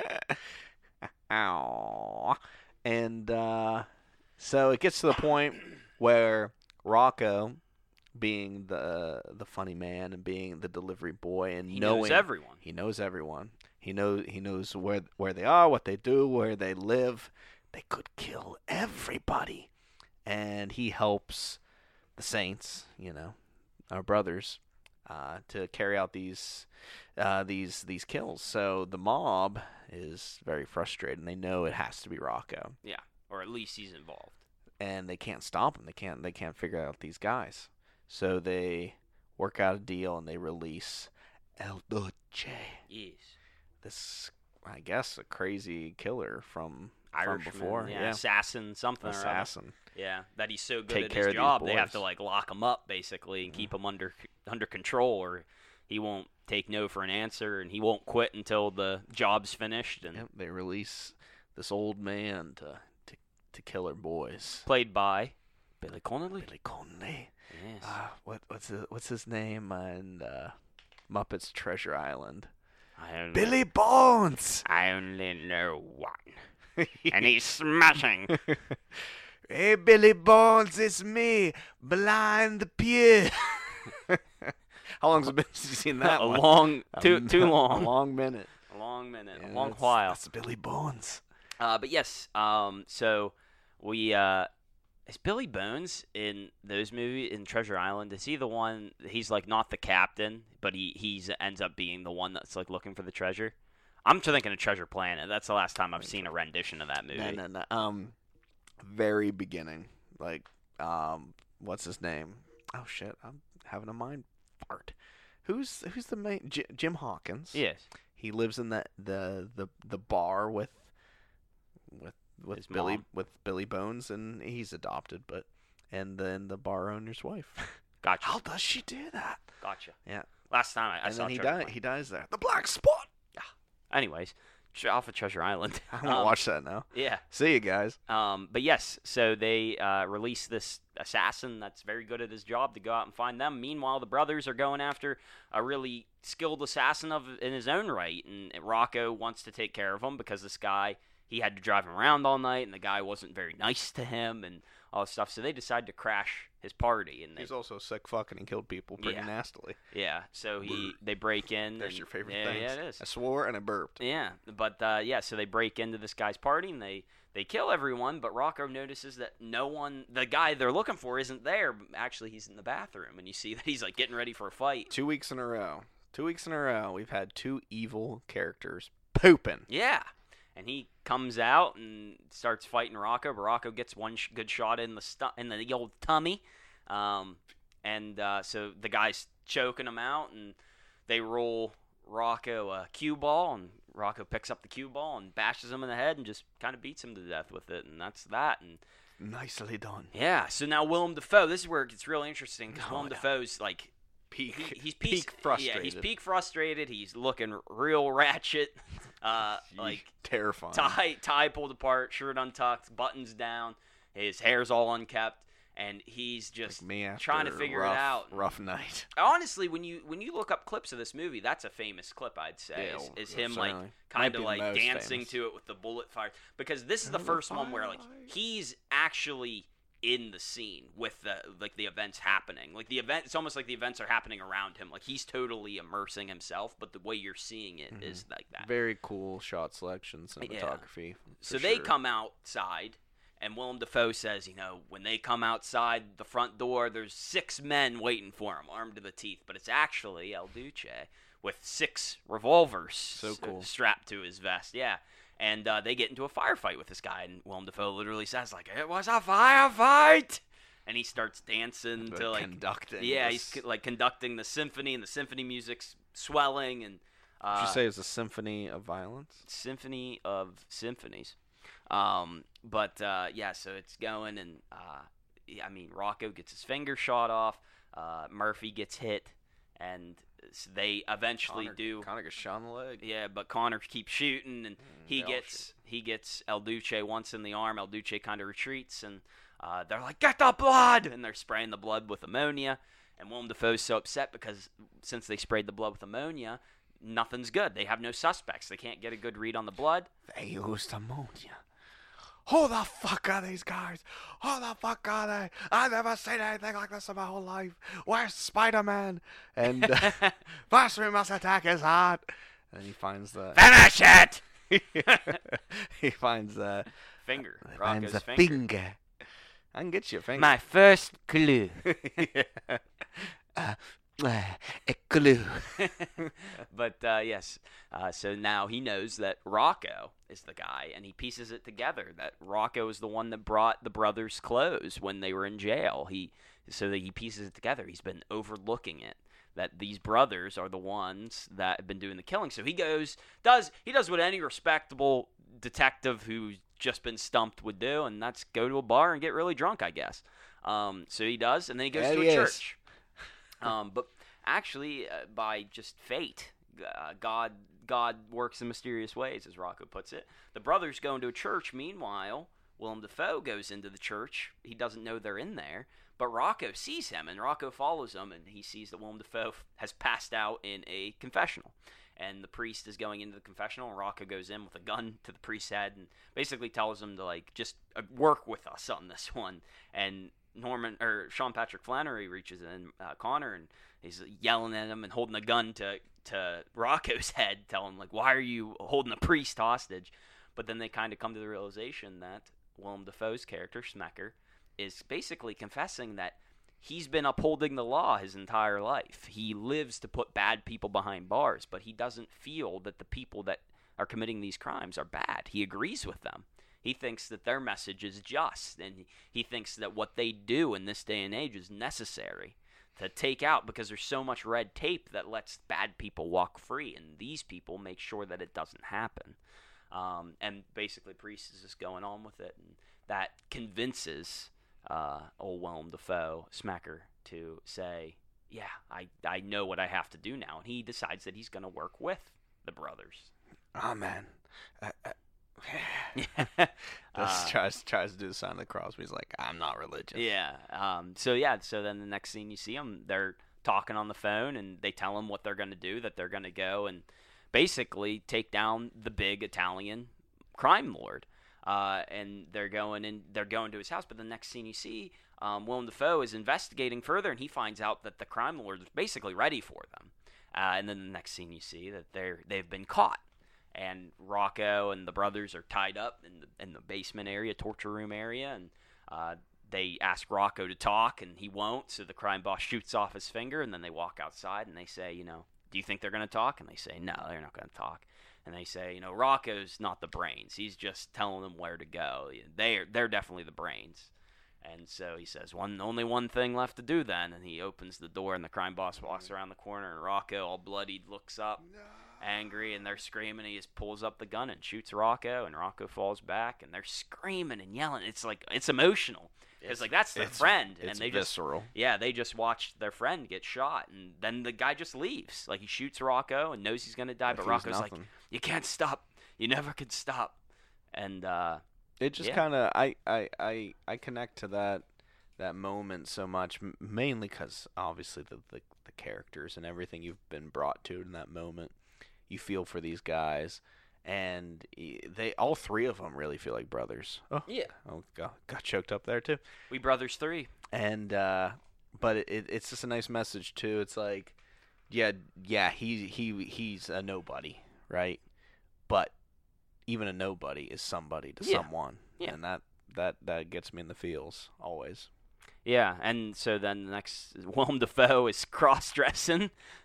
Ow. And uh, so it gets to the point where Rocco, being the the funny man and being the delivery boy and he knowing knows everyone, he knows everyone. He knows he knows where where they are, what they do, where they live. They could kill everybody, and he helps the Saints, you know, our brothers, uh, to carry out these uh, these these kills. So the mob is very frustrated, and they know it has to be Rocco. Yeah, or at least he's involved, and they can't stop him. They can't they can't figure out these guys. So they work out a deal, and they release El Duce. Yes. This, I guess, a crazy killer from, from Irishman, before. yeah, Yeah, assassin, something. assassin. Yeah, that he's so good Take at care his of these job, they have boys. to like lock him up basically and Yeah. keep him under under control, or he won't take no for an answer, and he won't quit until the job's finished. And Yep, they release this old man to to, to kill her boys. played by Billy Connolly. Billy Connolly. Yes. Uh, what what's his, what's his name in uh, Muppets Treasure Island? I only, Billy Bones. I only know one, and he's smashing. Hey, Billy Bones, it's me, Blind the Pierre. How long's it been since you've seen that a one? long, too Um, too long, A long minute. a long minute, Yeah, a long that's, while. That's Billy Bones. Uh, but yes, um, so we uh, is Billy Bones in those movies in Treasure Island? Is he the one? He's like not the captain, but he he's ends up being the one that's like looking for the treasure. I'm thinking of Treasure Planet. That's the last time I've seen a rendition of that movie. No, no, no. Um, very beginning, like, um, what's his name? Oh shit, I'm having a mind fart. Who's who's the main? J- Jim Hawkins. Yes, He lives in the the the, the bar with with with His Billy mom. with Billy Bones, and he's adopted, but and then the bar owner's wife. gotcha, How does she do that? gotcha. Yeah. Last time I, I and saw then he Treasure dies. Planet. He dies there. The black spot. Anyways, tre- off of Treasure Island. I'm gonna Um, watch that now. Yeah. See you guys. Um, but yes, so they uh, release this assassin that's very good at his job to go out and find them. Meanwhile, the brothers are going after a really skilled assassin of in his own right, and Rocco wants to take care of him because this guy, he had to drive him around all night, and the guy wasn't very nice to him and all this stuff. So they decide to crash his party, and they, He's also sick fucking and killed people pretty Yeah. nastily. yeah, so he they break in. There's and- your favorite yeah, things. Yeah, it is. I swore and I burped. Yeah, but uh, yeah, so they break into this guy's party and they, they kill everyone, but Rocco notices that no one, the guy they're looking for isn't there. Actually, he's in the bathroom, and you see that he's like getting ready for a fight. Two weeks in a row. Two weeks in a row, we've had two evil characters pooping. Yeah, and he comes out and starts fighting Rocco, but Rocco gets one sh- good shot in the stu- in the old tummy, um, and uh, so the guy's choking him out, and they roll Rocco a cue ball, and Rocco picks up the cue ball and bashes him in the head and just kind of beats him to death with it, and that's that. And Nicely done. yeah, so now Willem Dafoe, this is where it gets really interesting because Oh, Willem yeah. Dafoe's like Peak. he, he's peak peak, frustrated. Yeah, he's peak frustrated. He's looking real ratchet, uh, like terrifying. tie tie pulled apart, shirt untucked, buttons down, his hair's all unkept, and he's just Like me after trying to figure rough, it out. Rough night. Honestly, when you when you look up clips of this movie, that's a famous clip, I'd say. Yeah, is, is well, him like certainly. kind Might of be the like most dancing famous. to it with the bullet fire, because this is the And the first one where like firelight. he's actually in the scene with the like the events happening. Like the event, it's almost like the events are happening around him. Like he's totally immersing himself, but the way you're seeing it Mhm. is like that. Very cool shot selection, cinematography. So for they sure. come outside, and Willem Dafoe says, you know, when they come outside the front door, there's six men waiting for him, armed to the teeth. But it's actually El Duce with six revolvers So s- cool. strapped to his vest. Yeah. And uh, they get into a firefight with this guy, and Willem Dafoe literally says, like, it was a firefight! and he starts dancing But to like conducting. yeah, this- he's like conducting the symphony, and the symphony music's swelling, and uh, Would you say it's a symphony of violence? symphony of symphonies. Um, but uh, yeah, so it's going, and uh, I mean, Rocco gets his finger shot off. Uh, Murphy gets hit, and s- they eventually Connor, do. Connor gets shot in the leg. Yeah, but Connor keeps shooting, and he they all gets he gets El Duce once in the arm. El Duce kind of retreats, and uh, they're like, "Get the blood!" And they're spraying the blood with ammonia. And Willem Dafoe's so upset because since they sprayed the blood with ammonia, nothing's good. They have no suspects. They can't get a good read on the blood. They used ammonia. Who the fuck are these guys? Who the fuck are they? I've never seen anything like this in my whole life. Where's Spider-Man? And uh, first we must attack his heart. And then he finds the Finish it! he finds the Finger. he Rocco's finds the finger. finger. I can get you a finger. My first clue. yeah. uh, uh, a clue. But uh, yes, uh, so now he knows that Rocco is the guy, and he pieces it together that Rocco is the one that brought the brothers clothes when they were in jail. He so that he pieces it together. He's been overlooking it, that these brothers are the ones that have been doing the killing. So he goes, does he does what any respectable detective who's just been stumped would do, and that's go to a bar and get really drunk, I guess. Um, so he does, and then he goes There to he a is. church. Um, but actually, uh, by just fate, uh, God God works in mysterious ways, as Rocco puts it. The brothers go into a church. Meanwhile, Willem Dafoe goes into the church. He doesn't know they're in there, but Rocco sees him, and Rocco follows him, and he sees that Willem Dafoe has passed out in a confessional. And the priest is going into the confessional, and Rocco goes in with a gun to the priest's head and basically tells him to like just uh, work with us on this one. And Norman or Sean Patrick Flannery reaches in, uh, Connor, and he's yelling at him and holding a gun to to Rocco's head, telling him like, "Why are you holding a priest hostage?" But then they kind of come to the realization that Willem Dafoe's character Smecker is basically confessing that he's been upholding the law his entire life. He lives to put bad people behind bars, but he doesn't feel that the people that are committing these crimes are bad. He agrees with them. He thinks that their message is just, and he thinks that what they do in this day and age is necessary to take out because there's so much red tape that lets bad people walk free, and these people make sure that it doesn't happen. Um, and basically, Priest is just going on with it, and that convinces uh, old Willem Dafoe, Smecker, to say, yeah, I, I know what I have to do now. And he decides that he's going to work with the brothers. Oh, man. Uh, uh, uh, Just tries, tries to do the sign of the cross, but he's like, I'm not religious. Yeah. Um, so, yeah, so then the next scene you see them, they're talking on the phone, and they tell him what they're going to do, that they're going to go and basically take down the big Italian crime lord. Uh, and they're going in, they're going to his house. But the next scene you see, um, Willem Dafoe is investigating further, and he finds out that the crime lord is basically ready for them. Uh, and then the next scene you see that they're they've been caught, and Rocco and the brothers are tied up in the in the basement area, torture room area, and uh, they ask Rocco to talk, and he won't. So the crime boss shoots off his finger, and then they walk outside, and they say, you know, do you think they're going to talk? And they say, no, they're not going to talk. And they say, you know, Rocco's not the brains. He's just telling them where to go. They're they're definitely the brains. And so he says, one only one thing left to do then. And he opens the door, and the crime boss walks around the corner, and Rocco, all bloodied, looks up, no. angry, and they're screaming. He just pulls up the gun and shoots Rocco, and Rocco falls back, and they're screaming and yelling. It's like it's emotional. Because like that's their it's, friend, it's and they visceral. just yeah they just watched their friend get shot, and then the guy just leaves. Like he shoots Rocco and knows he's gonna die, Like but he was Rocco's like, nothing. you can't stop, you never could stop, and uh, It just Yeah. kind of I, I I I connect to that that moment so much, m- mainly because obviously the, the the characters and everything you've been brought to in that moment, you feel for these guys. And y- they, all three of them, really feel like brothers. Oh, yeah, oh got, got choked up there too. we brothers three. And uh, but it, it, it's just a nice message too. It's like, yeah, yeah, he he he's a nobody, right? But even a nobody is somebody to Yeah. someone, Yeah. and that that that gets me in the feels always. Yeah, and so then the next, Willem Dafoe is cross-dressing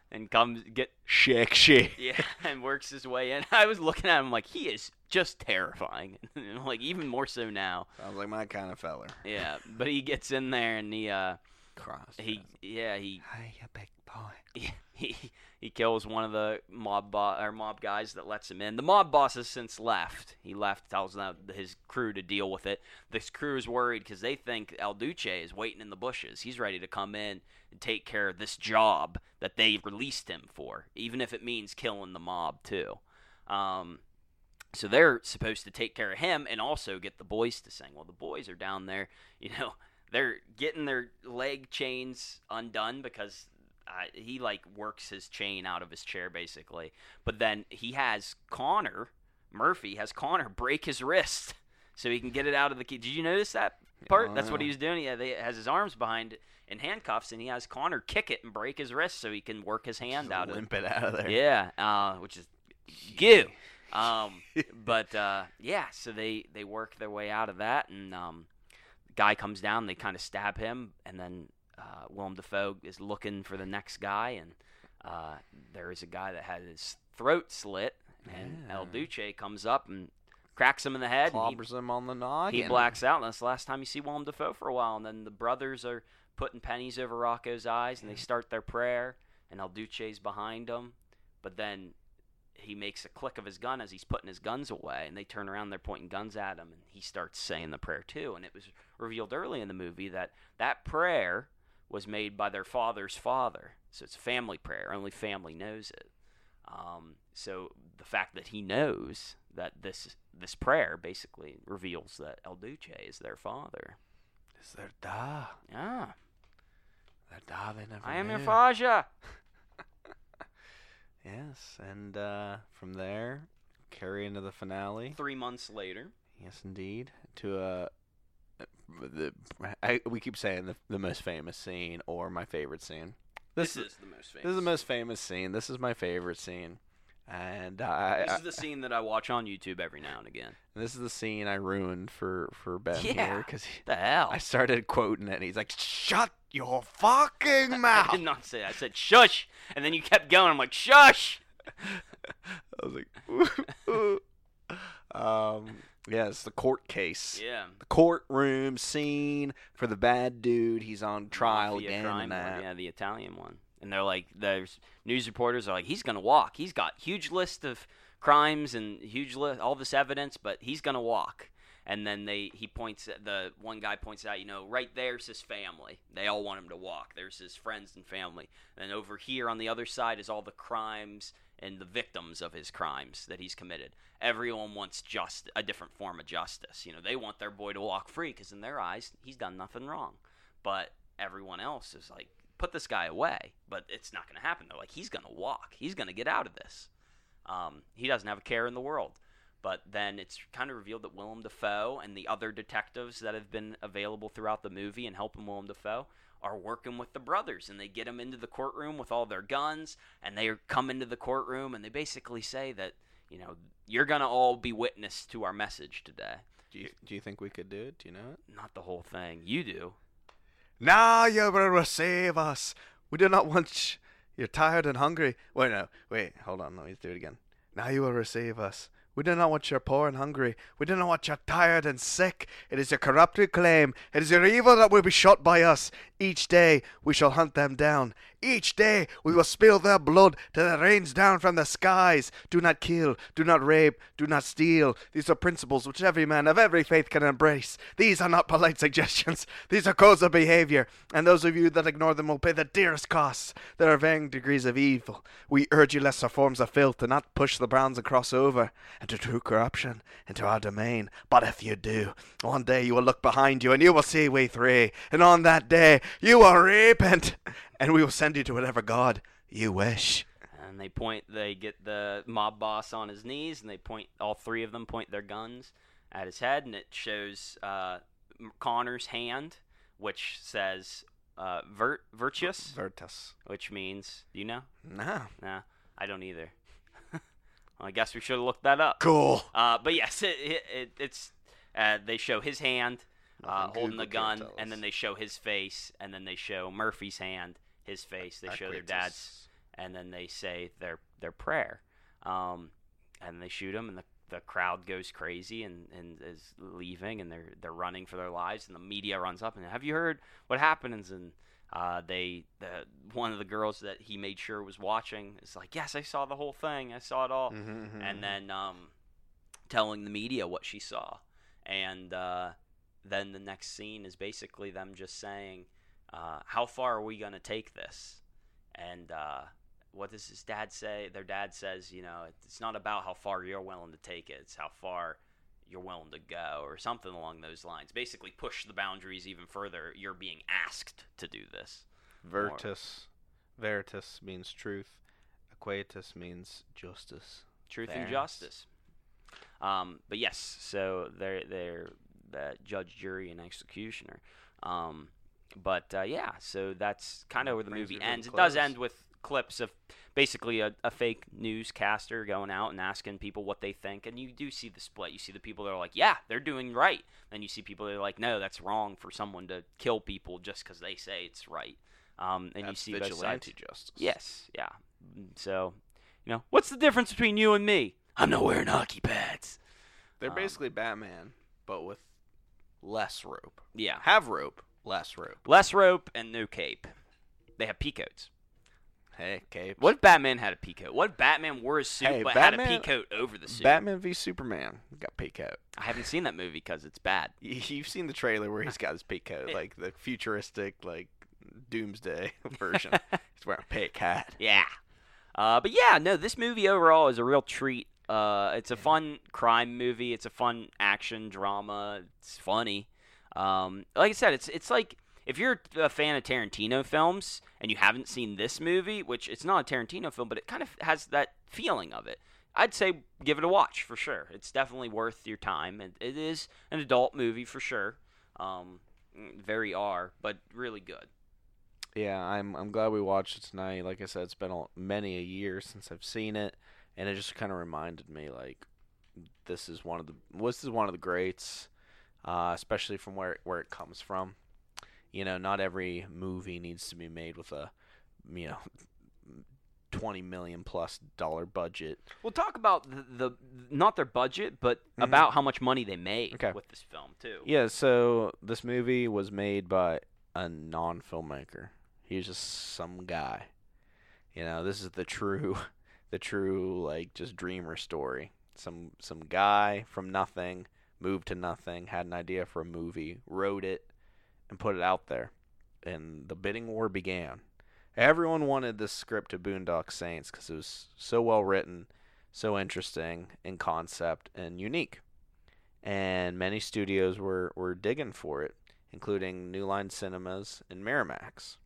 and comes get Sexy. yeah, and works his way in. I was looking at him like he is just terrifying, like even more so now. Sounds like my kind of feller. Yeah, but he gets in there and he uh Cross. he yeah he Hi, you big boy. he he, he kills one of the mob bo- or mob guys that lets him in. The mob boss has since left. He left, tells them, his crew to deal with it. This crew is worried because they think El Duce is waiting in the bushes. He's ready to come in and take care of this job that they released him for, even if it means killing the mob too. Um, so they're supposed to take care of him and also get the boys to sing. Well, the boys are down there, you know, they're getting their leg chains undone because Uh, he like works his chain out of his chair basically, but then he has Connor Murphy has Connor break his wrist so he can get it out of the key. Did you notice that part? Oh, That's yeah. what he was doing. He they, has his arms behind in handcuffs, and he has Connor kick it and break his wrist so he can work his hand Just out of it. limp it out of there. Yeah, uh, which is goo. Um, but uh, yeah, so they they work their way out of that, and um, the guy comes down. They kind of stab him, and then. Uh, Willem Dafoe is looking for the next guy, and uh, there is a guy that had his throat slit, and Yeah. El Duce comes up and cracks him in the head, and Clobbers him on the noggin. he, he blacks out, and that's the last time you see Willem Dafoe for a while. And then the brothers are putting pennies over Rocco's eyes, and they start their prayer, and El Duce's behind them, but then he makes a click of his gun as he's putting his guns away, and they turn around, they're pointing guns at him, and he starts saying the prayer too. And it was revealed early in the movie that that prayer was made by their father's father. So it's a family prayer. Only family knows it. Um, so the fact that he knows that this this prayer basically reveals that El Duce is their father. Is their da. Yeah. Their da they never I am your knew. father. Yes, and uh, from there, carry into the finale. Three months later. Yes, indeed. To a the I, we keep saying the the most famous scene or my favorite scene. This, this is the most famous. This is the most famous scene. This is my favorite scene, and I. This I, is the scene that I watch on YouTube every now and again. This is the scene I ruined for for Ben Yeah. here because The hell? I started quoting it. and He's like, "Shut your fucking I mouth." did not say that. I said shush, and then you kept going. I'm like shush. I was like, ooh, ooh. um, yeah, it's the court case. Yeah. The courtroom scene for the bad dude. He's on trial Mafia again. crime And lord, that. yeah, the Italian one. And they're like, there's news reporters are like, he's gonna walk. He's got huge list of crimes and huge list, all this evidence, but he's gonna walk. And then they, he points at the one guy points out, you know, right there's his family. They all want him to walk. There's his friends and family. And over here on the other side is all the crimes and the victims of his crimes that he's committed. Everyone wants just a different form of justice. You know, they want their boy to walk free because in their eyes, he's done nothing wrong. But everyone else is like, put this guy away. But it's not going to happen. They're like, he's going to walk. He's going to get out of this. Um, he doesn't have a care in the world. But then it's kind of revealed that Willem Dafoe and the other detectives that have been available throughout the movie and helping Willem Dafoe are working with the brothers. And they get them into the courtroom with all their guns. And they come into the courtroom and they basically say that, you know, you're going to all be witness to our message today. Do you do you think we could do it? Do you know it? Not the whole thing. You do. Now you will receive us. We do not want sh- you're tired and hungry. Wait, no. Wait, hold on. Let me do it again. Now you will receive us. We do not want you poor and hungry. We do not want you tired and sick. It is your corrupted claim. It is your evil that will be shot by us. Each day we shall hunt them down. Each day we will spill their blood till it rains down from the skies. Do not kill. Do not rape. Do not steal. These are principles which every man of every faith can embrace. These are not polite suggestions. These are codes of behavior. And those of you that ignore them will pay the dearest costs. There are varying degrees of evil. We urge you lesser forms of filth to not push the bounds and cross over into true corruption, into our domain. But if you do, one day you will look behind you and you will see we three. And on that day you will repent. And we will send you to whatever God you wish. And they point, they get the mob boss on his knees, and they point, all three of them point their guns at his head, and it shows uh, Connor's hand, which says uh, Vert, Virtus, Virtus. which means, do you know? Nah. Nah, I don't either. Well, I guess we should have looked that up. Cool. Uh, but yes, it, it, it, it's uh, they show his hand uh, Nothing holding the Google can't gun, tell and us. then they show his face, and then they show Murphy's hand, his face. They show their dad's, and then they say their their prayer, um, and they shoot him, and the the crowd goes crazy and, and is leaving, and they're they're running for their lives, and the media runs up and, have you heard what happens? And uh, they the one of the girls that he made sure was watching is like, yes, I saw the whole thing, I saw it all, Mm-hmm, mm-hmm. and then um, telling the media what she saw, and uh, then the next scene is basically them just saying, uh, how far are we gonna take this? And uh, what does his dad say? Their dad says, you know, it's not about how far you're willing to take it. It's how far you're willing to go, or something along those lines. Basically, push the boundaries even further. You're being asked to do this. Veritas. Veritas means truth. Equitas means justice. Truth Fairness. and justice. Um, but yes, so they're, they're the judge, jury, and executioner. Um, but uh, yeah, so that's kind of where the Brings movie it to the ends. It does close. end with clips of basically a, a fake newscaster going out and asking people what they think, and you do see the split. You see the people that are like, yeah, they're doing right. Then you see people that are like, no, that's wrong for someone to kill people just because they say it's right. Um, and That's you see both sides. vigilante justice. Yes, yeah. So, you know, what's the difference between you and me? I'm not wearing hockey pads. They're Um, basically Batman, but with less rope. Yeah. Have rope, less rope. Less rope and no cape. They have peacoats. Hey, capes. What if Batman had a peacoat? What if Batman wore a suit Hey, but had a Batman- peacoat over the suit? Batman v Superman got peacoat. I haven't seen that movie because it's bad. Y- You've seen the trailer where he's got his peacoat, like the futuristic, like doomsday version. He's wearing a pig hat. Yeah. Uh, but yeah, no, this movie overall is a real treat. Uh, it's a fun crime movie. It's a fun action drama. It's funny. Um, like I said, it's it's like if you're a fan of Tarantino films and you haven't seen this movie, which it's not a Tarantino film, but it kind of has that feeling of it. I'd say give it a watch for sure. It's definitely worth your time. It, it is an adult movie for sure. Um, very R, but really good. Yeah, I'm I'm glad we watched it tonight. Like I said, it's been a, many a year since I've seen it, and it just kind of reminded me like this is one of the this is one of the greats, uh, especially from where where it comes from. You know, not every movie needs to be made with a you know twenty million plus dollar budget. We'll talk about the, the not their budget, but Mhm. about how much money they made Okay. with this film too. Yeah, so this movie was made by a non-filmmaker. He was just some guy. You know, this is the true, the true like just dreamer story. Some some guy from nothing moved to nothing, had an idea for a movie, wrote it, and put it out there, and the bidding war began. Everyone wanted this script to Boondock Saints because it was so well written, so interesting in concept, and unique. And many studios were, were digging for it, including New Line Cinemas and Miramax.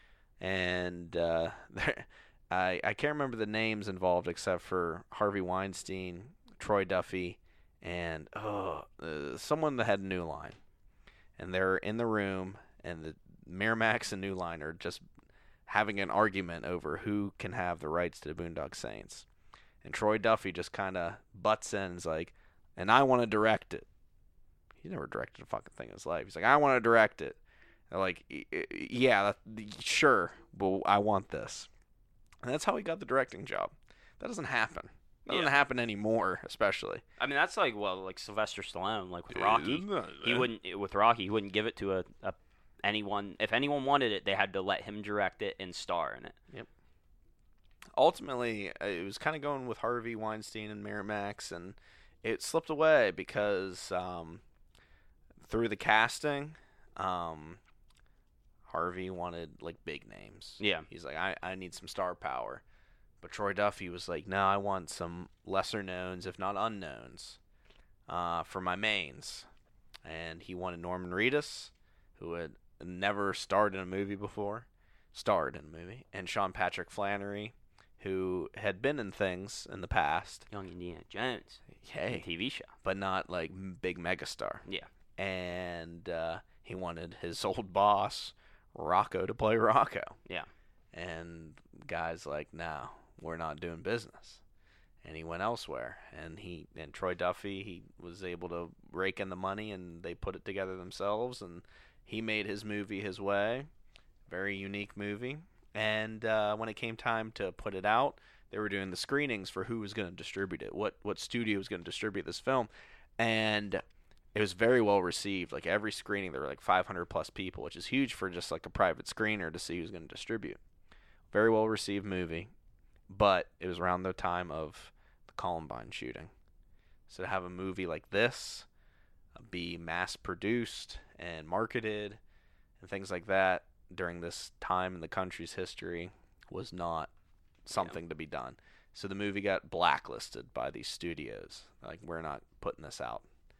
And uh, there, I I can't remember the names involved except for Harvey Weinstein, Troy Duffy, and oh, uh, someone that had New Line. And they're in the room, and the Miramax and New Line are just having an argument over who can have the rights to the Boondock Saints. And Troy Duffy just kind of butts in and is like, and I want to direct it. He never directed a fucking thing in his life. He's like, I want to direct it. They're like, yeah, that, sure, but I want this. And that's how he got the directing job. That doesn't happen. That doesn't Yeah. happen anymore, especially. I mean, that's like well, like Sylvester Stallone, like with Rocky. He wouldn't with Rocky. He wouldn't give it to a, a anyone. If anyone wanted it, they had to let him direct it and star in it. Ultimately, uh, it was kind of going with Harvey Weinstein and Miramax, and it slipped away because um, through the casting, um, Harvey wanted like big names. Yeah. He's like, I, I need some star power. But Troy Duffy was like, no, I want some lesser knowns, if not unknowns, uh, for my mains. And he wanted Norman Reedus, who had never starred in a movie before, starred in a movie, and Sean Patrick Flannery, who had been in things in the past. Young Indiana Jones. Hey, T V show. but not like m- big megastar. Yeah. And uh, he wanted his old boss, Rocco, to play Rocco. Yeah. And guys like, no, we're not doing business. And he went elsewhere. And he and Troy Duffy, he was able to rake in the money, and they put it together themselves. And he made his movie his way. Very unique movie. And uh, when it came time to put it out, they were doing the screenings for who was going to distribute it, what what studio was going to distribute this film, and it was very well received. Like every screening, there were like five hundred plus people, which is huge for just like a private screener to see who's going to distribute. Very well received movie, but it was around the time of the Columbine shooting. So to have a movie like this be mass produced and marketed and things like that during this time in the country's history was not something yeah. to be done. So the movie got blacklisted by these studios. Like, we're not putting this out.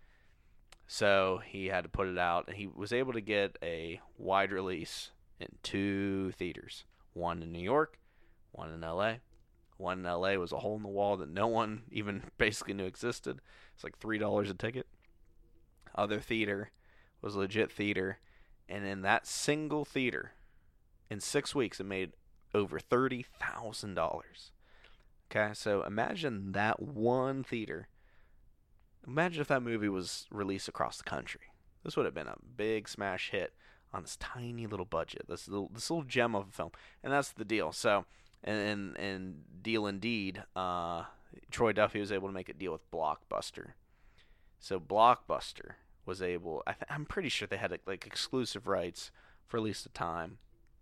So he had to put it out, and he was able to get a wide release in two theaters. One in New York, one in L A. One in L A was a hole in the wall that no one even basically knew existed. It's like three dollars a ticket. Other theater was legit theater. And in that single theater, in six weeks, it made over thirty thousand dollars. Okay, so imagine that one theater. Imagine if that movie was released across the country. This would have been a big smash hit on this tiny little budget, this little, this little gem of a film. And that's the deal. So, and, and, and deal indeed, uh, Troy Duffy was able to make a deal with Blockbuster. So Blockbuster was able, I th- I'm pretty sure they had like exclusive rights for at least a time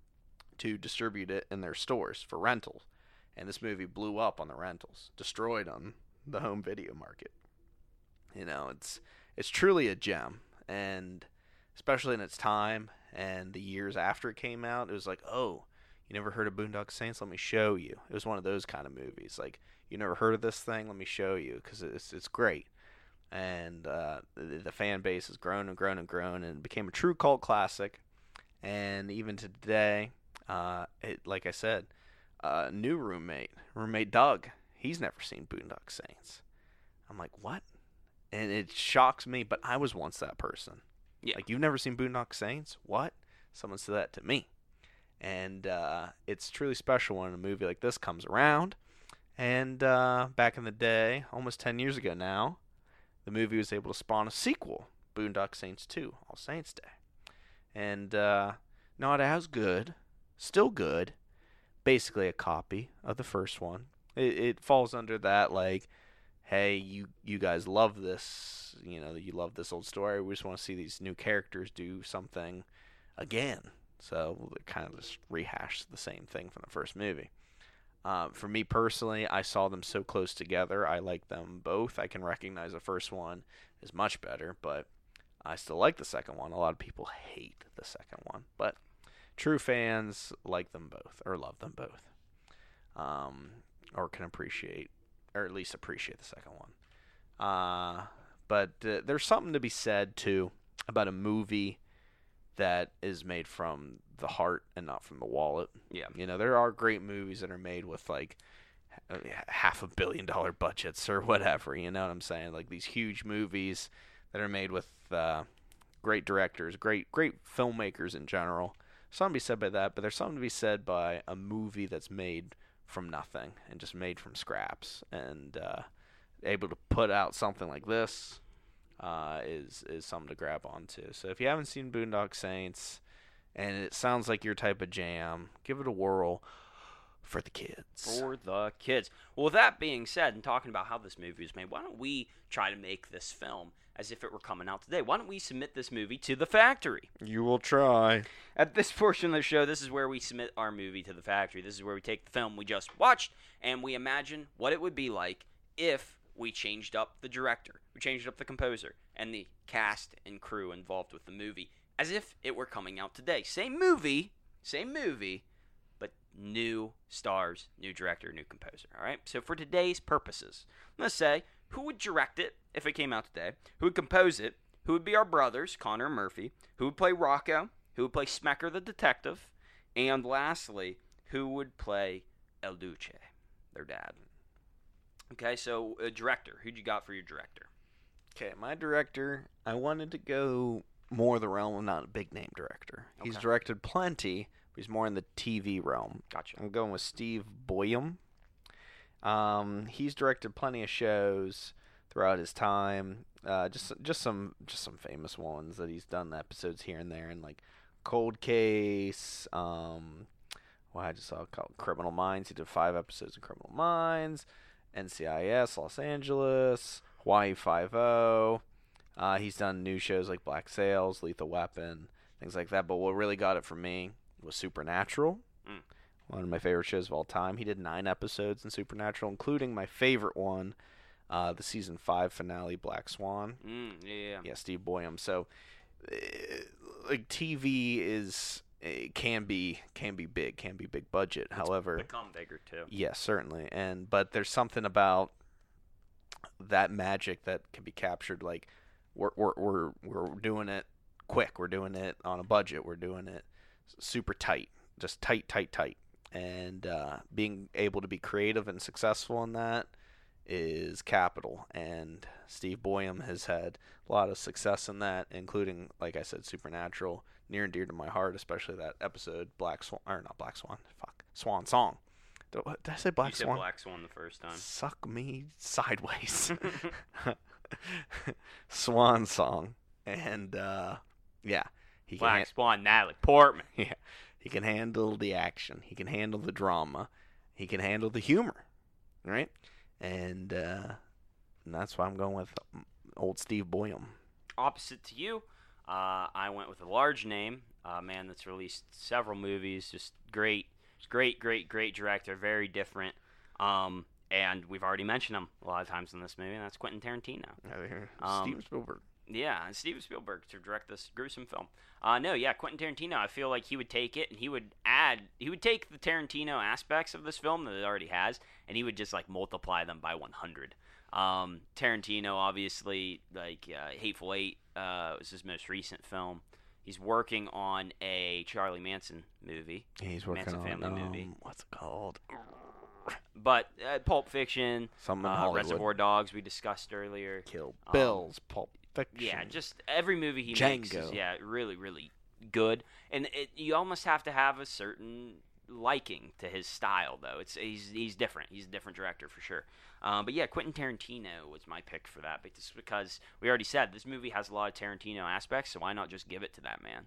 to distribute it in their stores for rentals. And this movie blew up on the rentals, destroyed on the home video market. You know, it's it's truly a gem, and especially in its time and the years after it came out, it was like, oh, you never heard of Boondock Saints? Let me show you. It was one of those kind of movies. Like, you never heard of this thing? Let me show you, because it's it's great. And uh, the, the fan base has grown and grown and grown, and it became a true cult classic. And even to today, uh, it, like I said, uh, new roommate, roommate Doug, he's never seen Boondock Saints. I'm like, what? And it shocks me, but I was once that person. Yeah. Like, you've never seen Boondock Saints? What? Someone said that to me. And uh, it's truly special when a movie like this comes around. And uh, back in the day, almost ten years ago now, the movie was able to spawn a sequel, Boondock Saints two, All Saints Day. And uh, not as good, still good, basically a copy of the first one. It, it falls under that, like, hey, you you guys love this, you know, you love this old story. We just want to see these new characters do something again. So they kind of just rehash the same thing from the first movie. Um, for me personally, I saw them so close together. I like them both. I can recognize the first one is much better, but I still like the second one. A lot of people hate the second one, but true fans like them both, or love them both, um, or can appreciate, or at least appreciate the second one. Uh, but uh, there's something to be said, too, about a movie that is made from the heart and not from the wallet. Yeah. You know, there are great movies that are made with, like, half a billion dollar budgets or whatever, you know what I'm saying? Like, these huge movies that are made with uh, great directors, great great filmmakers in general. Something to be said by that, but there's something to be said by a movie that's made from nothing and just made from scraps, and uh, able to put out something like this uh, is is something to grab onto. So if you haven't seen Boondock Saints and it sounds like your type of jam, give it a whirl for the kids. For the kids. Well, with that being said, and talking about how this movie was made, why don't we try to make this film as if it were coming out today? Why don't we submit this movie to the factory? You will try. At this portion of the show, this is where we submit our movie to the factory. This is where we take the film we just watched and we imagine what it would be like if we changed up the director, we changed up the composer, and the cast and crew involved with the movie as if it were coming out today. Same movie, same movie, but new stars, new director, new composer. All right. So for today's purposes, let's say who would direct it if it came out today? Who would compose it? Who would be our brothers, Connor and Murphy? Who would play Rocco? Who would play Smecker the detective? And lastly, who would play El Duce, their dad? Okay, so uh, director. Who'd you got for your director? Okay, my director, I wanted to go more the realm of not a big name director. Okay. He's directed plenty, but he's more in the T V realm. Gotcha. I'm going with Steve Boyum. Um, he's directed plenty of shows throughout his time. Uh, just just some just some famous ones that he's done episodes here and there, and like Cold Case. Um, well, I just saw it called Criminal Minds. He did five episodes of Criminal Minds, N C I S Los Angeles, Hawaii Five-O. Uh, he's done new shows like Black Sails, Lethal Weapon, things like that. But what really got it for me was Supernatural, Mm. one of my favorite shows of all time. He did nine episodes in Supernatural, including my favorite one, uh, the season five finale, Black Swan. Mm, yeah, yeah. Yeah, Steve Boyum. So, uh, like T V is uh, can be can be big, can be big budget. It's However, become bigger too. yes, certainly. And but there's something about that magic that can be captured. Like we're we're we're we're doing it quick. We're doing it on a budget. We're doing it super tight, just tight, tight, tight. And uh, being able to be creative and successful in that is capital. And Steve Boyum has had a lot of success in that, including, like I said, Supernatural, near and dear to my heart, especially that episode Black Swan, or not Black Swan, fuck, Swan Song. Did, what, did I say Black you said Swan? Black Swan the first time. Suck me sideways. Swan Song. And, uh, yeah. He can Black han- Swan, Natalie Portman. yeah. He can handle the action. He can handle the drama. He can handle the humor. Right? And, uh, and that's why I'm going with old Steve Boyum. Opposite to you, uh, I went with a large name, a man that's released several movies, just great, great, great, great director, very different. Um, and we've already mentioned him a lot of times in this movie, and that's Quentin Tarantino. Um, Steven Spielberg. Yeah, and Steven Spielberg to direct this gruesome film. Uh, no, yeah, Quentin Tarantino, I feel like he would take it and he would add, he would take the Tarantino aspects of this film that it already has, and he would just, like, multiply them by one hundred. Um, Tarantino, obviously, like, uh, Hateful Eight uh, was his most recent film. He's working on a Charlie Manson movie. He's working Manson on family um, movie. what's it called? But uh, Pulp Fiction, Something in uh, Hollywood. Reservoir Dogs we discussed earlier. Kill Um, Bill's Pulp Fiction. Yeah, just every movie he makes is Django. yeah, really, really good. And it, you almost have to have a certain liking to his style, though. It's he's he's different. He's a different director for sure. Um, but yeah, Quentin Tarantino was my pick for that, because because we already said this movie has a lot of Tarantino aspects, so why not just give it to that man?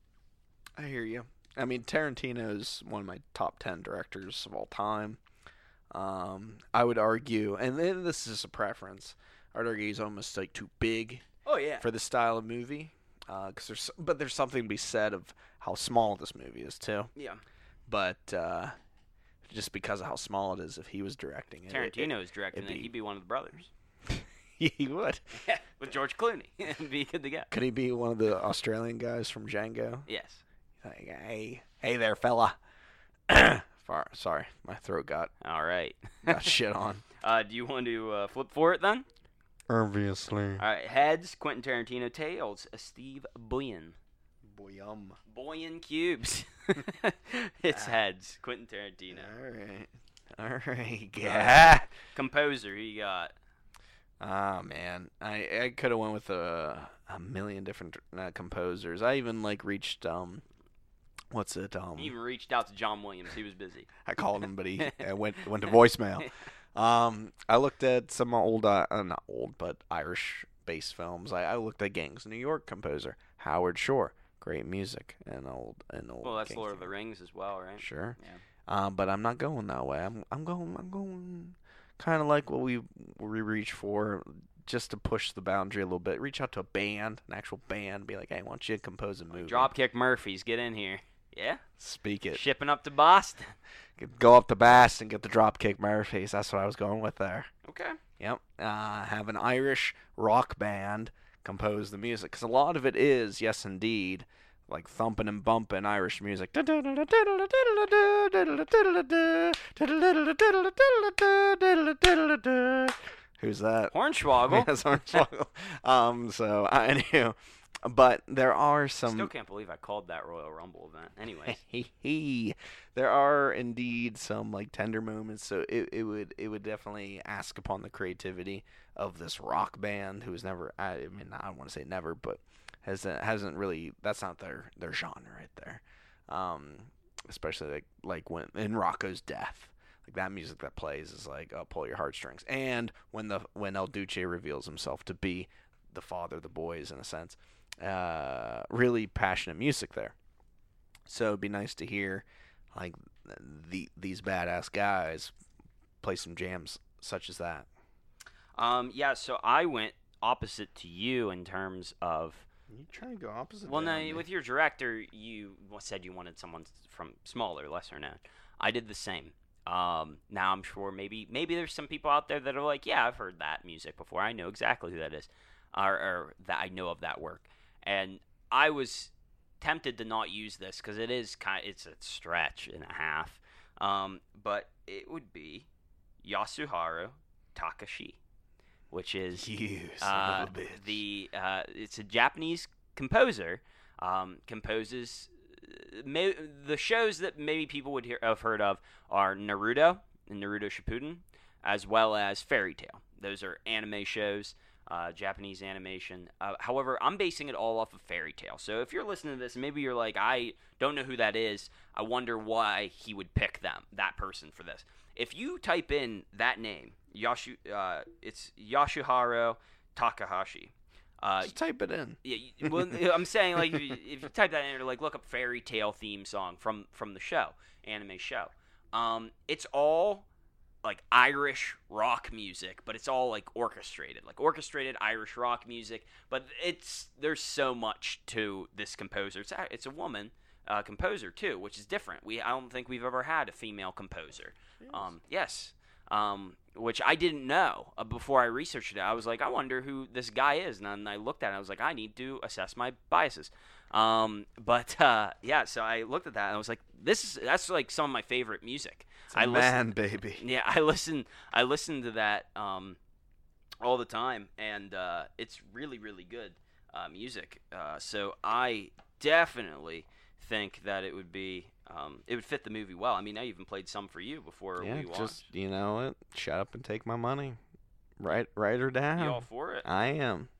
I hear you. I mean, Tarantino's one of my top ten directors of all time. Um, I would argue, and then this is a preference, I would argue he's almost like too big Oh yeah. for the style of movie. Uh, cause there's, but there's something to be said of how small this movie is too. Yeah. But uh, just because of how small it is, if he was directing it, Tarantino is directing it'd it. be- He'd be one of the brothers. it, he would. Yeah, with George Clooney. It'd be good to go. Could he be one of the Australian guys from Django? Yes. Like, hey, hey there, fella. Far, sorry, my throat got All right. got shit on. Uh, do you want to uh, flip for it then? Obviously. All right. Heads, Quentin Tarantino. Tails, uh, Steve Boyan. Boyum. Boyan cubes. It's heads, Quentin Tarantino. All right. All right. Yeah. Composer, who you got? Ah, man. I I could have went with a a million different uh, composers. I even like reached um, what's it um? He even reached out to John Williams. He was busy. I called him, but he uh, went went to voicemail. Um, I looked at some old, uh, uh, not old, but Irish-based films. I, I looked at Gangs of New York composer Howard Shore. Great music and old and old. Well, that's Gangs Lord of of the New York. Rings as well, right? Sure. Yeah. Um, but I'm not going that way. I'm I'm going I'm going kind of like what we we reach for, just to push the boundary a little bit. Reach out to a band, an actual band, be like, hey, why don't you compose a movie? Dropkick Murphys, get in here. Yeah. Speak it. Shipping up to Boston. Go up to Bass and get the Dropkick Murphys. That's what I was going with there. Okay. Yep. Uh, have an Irish rock band compose the music, because a lot of it is, yes, indeed, like thumping and bumping Irish music. Who's that? Hornswoggle. Yes, Hornswoggle. Um, so I knew, but there are some. Still can't believe I called that Royal Rumble event. Anyways. There are indeed some like tender moments, so it, it would it would definitely ask upon the creativity of this rock band who has never, I mean, I don't want to say never, but has hasn't really, that's not their their genre right there. Um, especially like like when in Rocco's death, like that music that plays is like, oh, pull your heartstrings. And when the when El Duce reveals himself to be the father of the boys in a sense, uh, really passionate music there. So it'd be nice to hear like the these badass guys play some jams such as that. Um, yeah, so I went opposite to you in terms of. You trying to go opposite? Well, no, with your director, you said you wanted someone from smaller, lesser known. I did the same. Um, now I'm sure maybe maybe there's some people out there that are like, yeah, I've heard that music before. I know exactly who that is, or, or that I know of that work. And I was tempted to not use this because it is kind. It's a stretch and a half. Um, but it would be Yasuharu Takashi, which is you uh, the uh, it's a Japanese composer. Um, composes uh, may, the shows that maybe people would hear, have heard of are Naruto and Naruto Shippuden, as well as Fairy Tail. Those are anime shows, uh, Japanese animation. Uh, however, I'm basing it all off of Fairy Tail. So if you're listening to this, maybe you're like, I don't know who that is. I wonder why he would pick them, that person, for this. If you type in that name, Yashu, uh, it's Yasuharu Takahashi. Uh, Just type it in. Yeah, you, well, I'm saying like if you, if you type that in, or like look up Fairy Tail theme song from from the show, anime show. Um, it's all like Irish rock music, but it's all like orchestrated, like orchestrated Irish rock music. But it's there's so much to this composer. It's a, it's a woman uh, composer too, which is different. We I don't think we've ever had a female composer. Yes. Um, yes. Um, which I didn't know uh, before I researched it. I was like, I wonder who this guy is, and then I looked at it. I was like, I need to assess my biases. Um, but uh, yeah, so I looked at that and I was like, this is that's like some of my favorite music. It's a I man, listen, baby. Yeah, I listen. I listen to that um, all the time, and uh, it's really, really good uh, music. Uh, so I definitely think that it would be. Um, it would fit the movie well. I mean, I even played some for you before Yeah, we watched. just you know what? Shut up and take my money. Write write her down. You all for it? I am.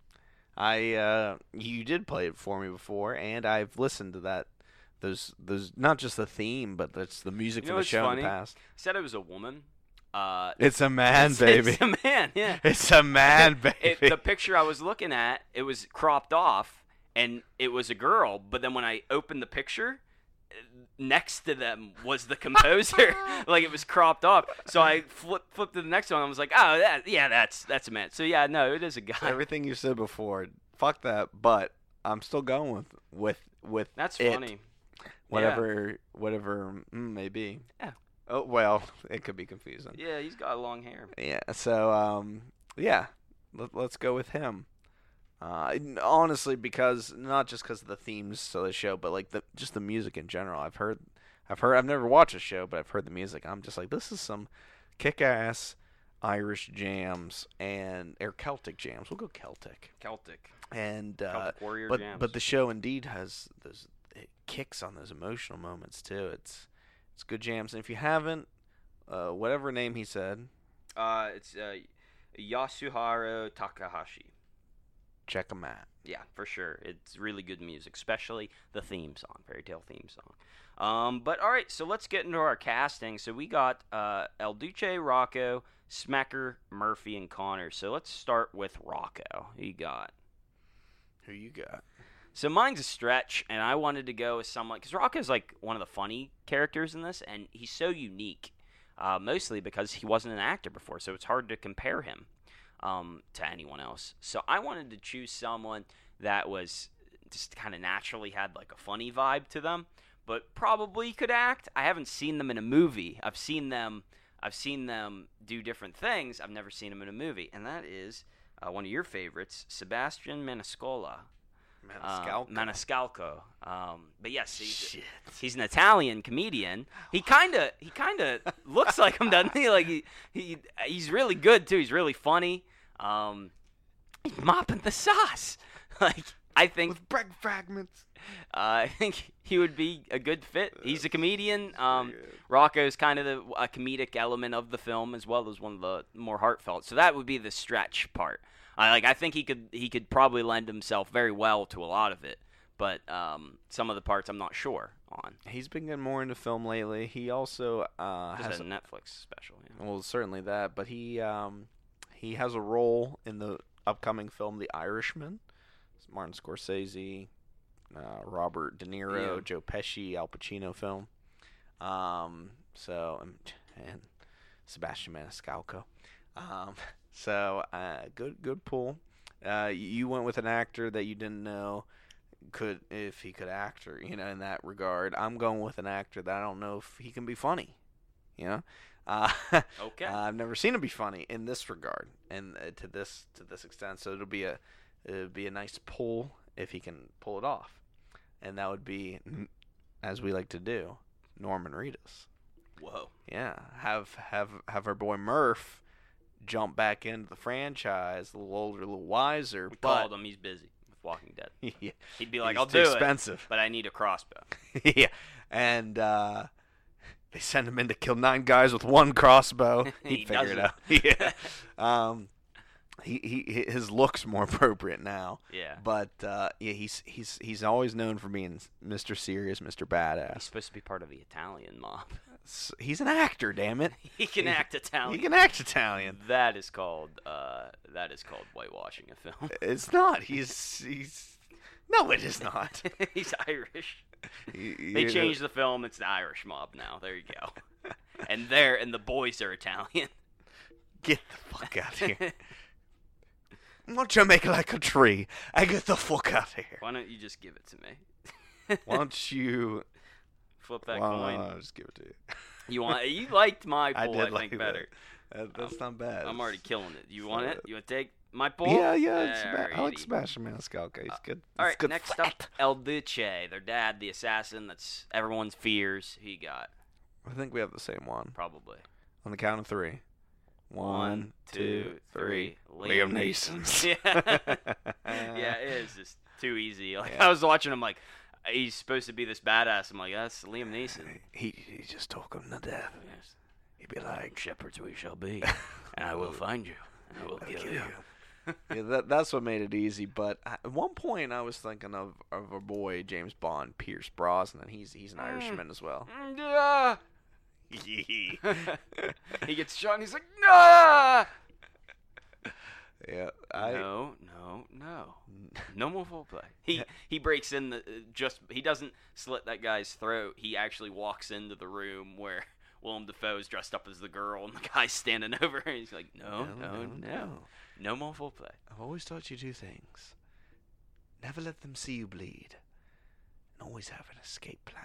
I uh, you did play it for me before, and I've listened to that. Those those not just the theme, but that's the music You know from the what's show funny? in the past. I said it was a woman. Uh, It's a man, it's, baby. It's a man. Yeah. It's a man, baby. It, the picture I was looking at, it was cropped off, and it was a girl. But then when I opened the picture, next to them was the composer. Like it was cropped off. So I flipped flipped to the next one. I was like, oh, that, yeah, that's that's a man. So yeah, no, it is a guy. Everything you said before, fuck that. But I'm still going with with with That's it. funny. Whatever, yeah. whatever mm, may be. Yeah. Oh well, it could be confusing. Yeah, he's got long hair. Yeah. So um, yeah, Let, let's go with him. Uh, honestly, because not just because of the themes to the show, but like the just the music in general. I've heard, I've heard, I've never watched a show, but I've heard the music. I'm just like, this is some kick-ass Irish jams and or Celtic jams. We'll go Celtic. Celtic. And uh, Celtic warrior but jams. but the show indeed has those it kicks on those emotional moments too. It's it's good jams. And if you haven't, uh, whatever name he said, uh, it's uh, Yasuharu Takahashi. check them out. Yeah, for sure. It's really good music, especially the theme song, Fairy Tail theme song. Um, but all right, so let's get into our casting. So we got uh, El Duce, Rocco, Smecker, Murphy, and Connor. So let's start with Rocco. Who you got? Who you got? So mine's a stretch, and I wanted to go with someone because Rocco's like one of the funny characters in this, and he's so unique, uh, mostly because he wasn't an actor before, so it's hard to compare him um, to anyone else. So I wanted to choose someone that was just kind of naturally had like a funny vibe to them, but probably could act. I haven't seen them in a movie. I've seen them. I've seen them do different things. I've never seen them in a movie, and that is uh, one of your favorites, Sebastian Maniscalco. Maniscalco. Uh, Maniscalco. Um, but yes, he's, Shit. he's an Italian comedian. He kind of he kind of looks like him, doesn't he? Like he, he he's really good too. He's really funny. Um, he's mopping the sauce. Like I think With bread fragments. uh, I think he would be a good fit. He's a comedian. Um, Rocco's kind of the a comedic element of the film as well as one of the more heartfelt. So that would be the stretch part. I like. I think he could. He could probably lend himself very well to a lot of it, but um, some of the parts I'm not sure on. He's been getting more into film lately. He also uh, Just has a Netflix special. Yeah. well, certainly that, but he um, he has a role in the upcoming film The Irishman. It's Martin Scorsese, uh, Robert De Niro, Yeah. Joe Pesci, Al Pacino film. Um, so and, and Sebastian Maniscalco. Um, so uh, good good pull. Uh, you went with an actor that you didn't know could if he could act, or you know, in that regard. I'm going with an actor that I don't know if he can be funny. You know, uh, Okay. uh, I've never seen him be funny in this regard, and uh, to this to this extent. So it'll be a it'll be a nice pull if he can pull it off, and that would be, as we like to do, Norman Reedus. Whoa. Yeah, have have have our boy Murph jump back into the franchise, a little older, a little wiser. We but called him. He's busy with Walking Dead. yeah, He'd be like, he's I'll too do expensive. it, but I need a crossbow. yeah, and uh, they send him in to kill nine guys with one crossbow. He'd He figure it doesn't. out. yeah. Um, he, he his look's more appropriate now. Yeah. But uh, yeah, he's he's he's always known for being Mister Serious, Mister Badass. He's supposed to be part of the Italian mob. S- He's an actor, damn it. He can He- act Italian. He can act Italian. That is called uh, that is called whitewashing a film. It's not. He's he's. No, it is not. He's Irish. He- They you- changed the film. It's the Irish mob now. There you go. And there, and the boys are Italian. Get the fuck out of here. Won't you make like a tree? I get the fuck out of here. Why don't you just give it to me? Why don't you? Flip that Well, coin. I'll just give it to you. You want? You liked my I pull, did I, like think that. better. That, that's Um, not bad. I'm already killing it. You want So- it? You want to take my pull? Yeah, yeah. It's Seba- I like Alrighty. Sebastian Maniscalco. He's Uh, good. All He's right, good next flat. up, El Duce, their dad, the assassin that's everyone's fears. Who you got? I think we have the same one. Probably. On the count of three. One, two, three. Liam Neeson. yeah, yeah, it is just too easy. Like Yeah. I was watching him, like he's supposed to be this badass. I'm like, that's Liam Neeson. He he just took him to death. Yes. He'd be like, Shepherds we shall be, and I will find you. And I will I'll kill kill you. you. yeah, that that's what made it easy. But I- at one point, I was thinking of of a boy, James Bond, Pierce Brosnan. He's he's an Mm. Irishman as well. Mm, yeah. He gets shot, and he's like, nah. yeah, I No, no, no. No more full play. He he breaks in the uh, just he doesn't slit that guy's throat. He actually walks into the room where Willem Dafoe's dressed up as the girl and the guy's standing over her. And he's like, no, no, no, no, more full play. I've always taught you two things: never let them see you bleed, and always have an escape plan.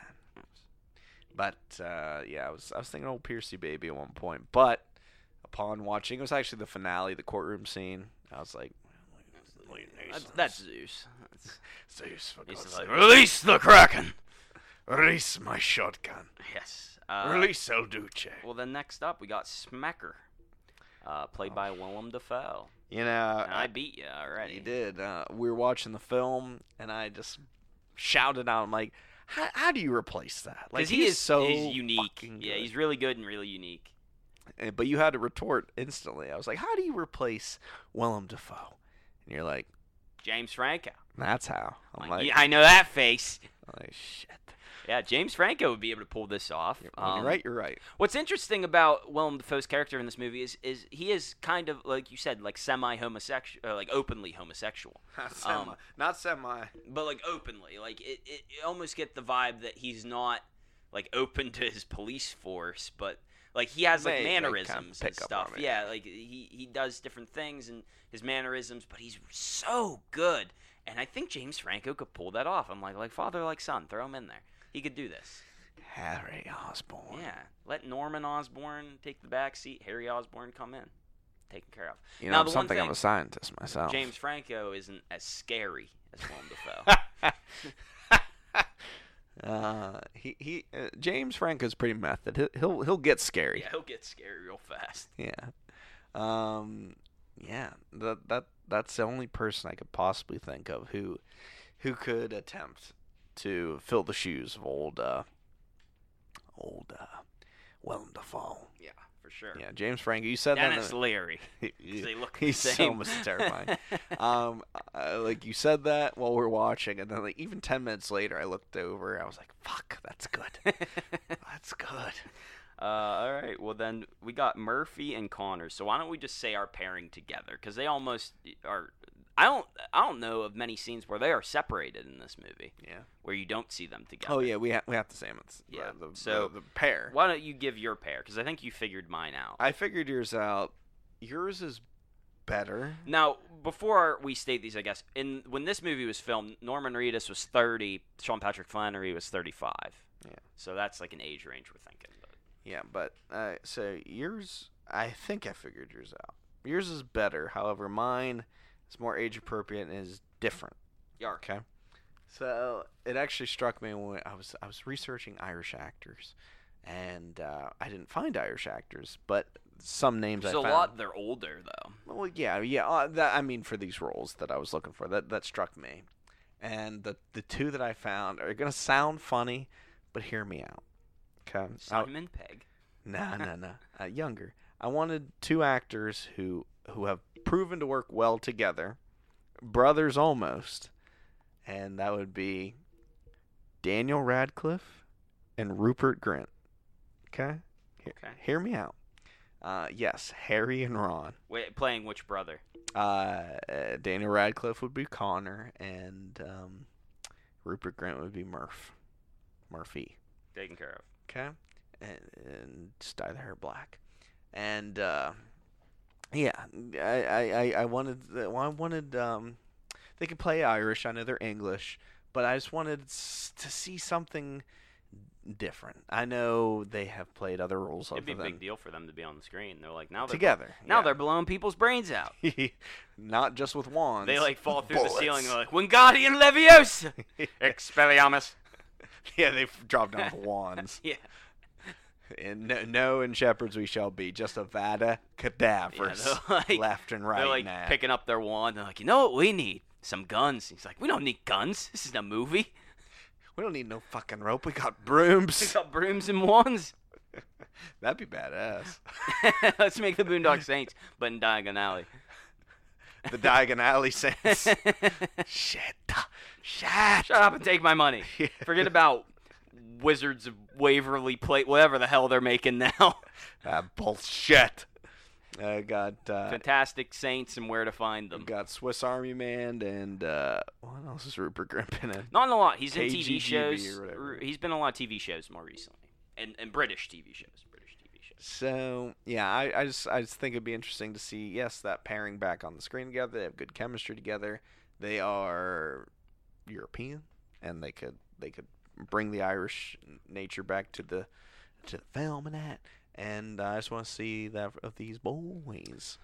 But uh, yeah, I was I was thinking old Piercy baby at one point, but upon watching, it was actually the finale, the courtroom scene. I was like, That's, that's Zeus. That's, Zeus, for he's God's like, sake. release the Kraken. Release my shotgun. Yes. Uh, Release El Duce. Well, then next up we got Smecker, uh, played by Willem Dafoe. You know, And I beat you already. he did. Uh, we were watching the film, and I just shouted out, I'm like, how, how do you replace that? Like, Because he is so he's unique. fucking Yeah, good. he's really good and really unique. Uh, But you had to retort instantly. I was like, how do you replace Willem Dafoe? And you're like, James Franco. that's how. I'm Like, like, yeah, I know that face. I'm like, shit. Yeah, James Franco would be able to pull this off. When Um, you're right, you're right. What's interesting about Willem Dafoe's character in this movie is is he is kind of like you said, like semi-homosexual, or like openly homosexual, Not semi. semi. Not semi. but like openly. Like it, it, you almost get the vibe that he's not like open to his police force, but like he has like They- they kinda mannerisms pick and up stuff. on it. Yeah, like he he does different things and his mannerisms, but he's so good. And I think James Franco could pull that off. I'm like like father like son, throw him in there. He could do this. Harry Osborn. Yeah, let Norman Osborn take the back seat. Harry Osborn come in, taken care of. You Now, know, the I'm one something. I'm thing- a scientist myself. James Franco isn't as scary as Willem Dafoe. uh, he he. Uh, James Franco's pretty method. He'll he'll, he'll get scary. Yeah, he'll get scary real fast. Yeah. Um. Yeah. That that that's the only person I could possibly think of who who could attempt to fill the shoes of old uh old uh Willem Dafoe. Yeah, for sure. Yeah, James Franco. You said Dennis that. Leary. in 'cause the- they look He's the so same. almost terrifying. um, uh, like you said that while we are watching, and then like even ten minutes later, I looked over. I was like, "Fuck, that's good. That's good." Uh, all right. Well, then we got Murphy and Connors. So why don't we just say our pairing together? Because they almost are I don't I don't know of many scenes where they are separated in this movie. Yeah. Where you don't see them together. Oh yeah, we have we have to say them. It's Yeah. The, the, So the, the pair. Why don't you give your pair? Because I think you figured mine out. I figured yours out. Yours is better. Now, before we state these, I guess in when this movie was filmed, Norman Reedus was thirty, Sean Patrick Flannery was thirty-five. Yeah. So that's like an age range we're thinking. But. Yeah, but uh, so yours, I think I figured yours out. Yours is better. However, mine is more age appropriate and is different. Yark. Okay. So it actually struck me when I was I was researching Irish actors, and uh, I didn't find Irish actors, but some names There's I a found. lot. They're older though. Well, yeah, yeah. Uh, that, I mean, for these roles that I was looking for, that that struck me, and the the two that I found are gonna sound funny, but hear me out. Okay. Simon Pegg. No, no, no. Uh, younger. I wanted two actors who who have proven to work well together, brothers almost, and that would be Daniel Radcliffe and Rupert Grint. Okay. Here, Okay. Hear me out. Uh, yes, Harry and Ron. Wait, playing which brother? Uh, uh, Daniel Radcliffe would be Connor, and um, Rupert Grint would be Murph. Murphy. Taken care of. Okay, and, and just dye the hair black, and uh, yeah, I, I, I- I wanted well, I wanted um, they could play Irish. I know they're English, but I just wanted s- to see something different. I know they have played other roles It'd be a other big than deal for them to be on the screen. They're like now they're together. Now yeah. they're blowing people's brains out. Not just with wands. They like fall through Bullets. the ceiling. They're like Wingardium Leviosa, Expelliarmus. Yeah, they drop down with wands. Yeah. And no, no, in shepherds we shall be, just a vada cadavers, Yeah, they're like- left and right. They're like now. picking up their wand. They're like, you know what we need? Some guns. He's like, we don't need guns. This isn't a movie. We don't need no fucking rope. We got We brooms. got brooms and wands. That'd be badass. Let's make the Boondock Saints, but in Diagon Alley. The Diagon Alley Saints. Shit. Shit. Shut up and take my money. Yeah. Forget about Wizards of Waverly Plate, whatever the hell they're making now. Ah, bullshit. I got uh, Fantastic Saints and where to find them. got Swiss Army Man and uh, what else is Rupert Grint in it? Not in a lot. He's in T V K G G B shows. or whatever. He's been in a lot of T V shows more recently, and and British T V shows. British T V shows. So yeah, I, I just I just think it'd be interesting to see yes that pairing back on the screen together. They have good chemistry together. They are European, and they could they could bring the Irish nature back to the to the film and that. And I just want to see that of these boys.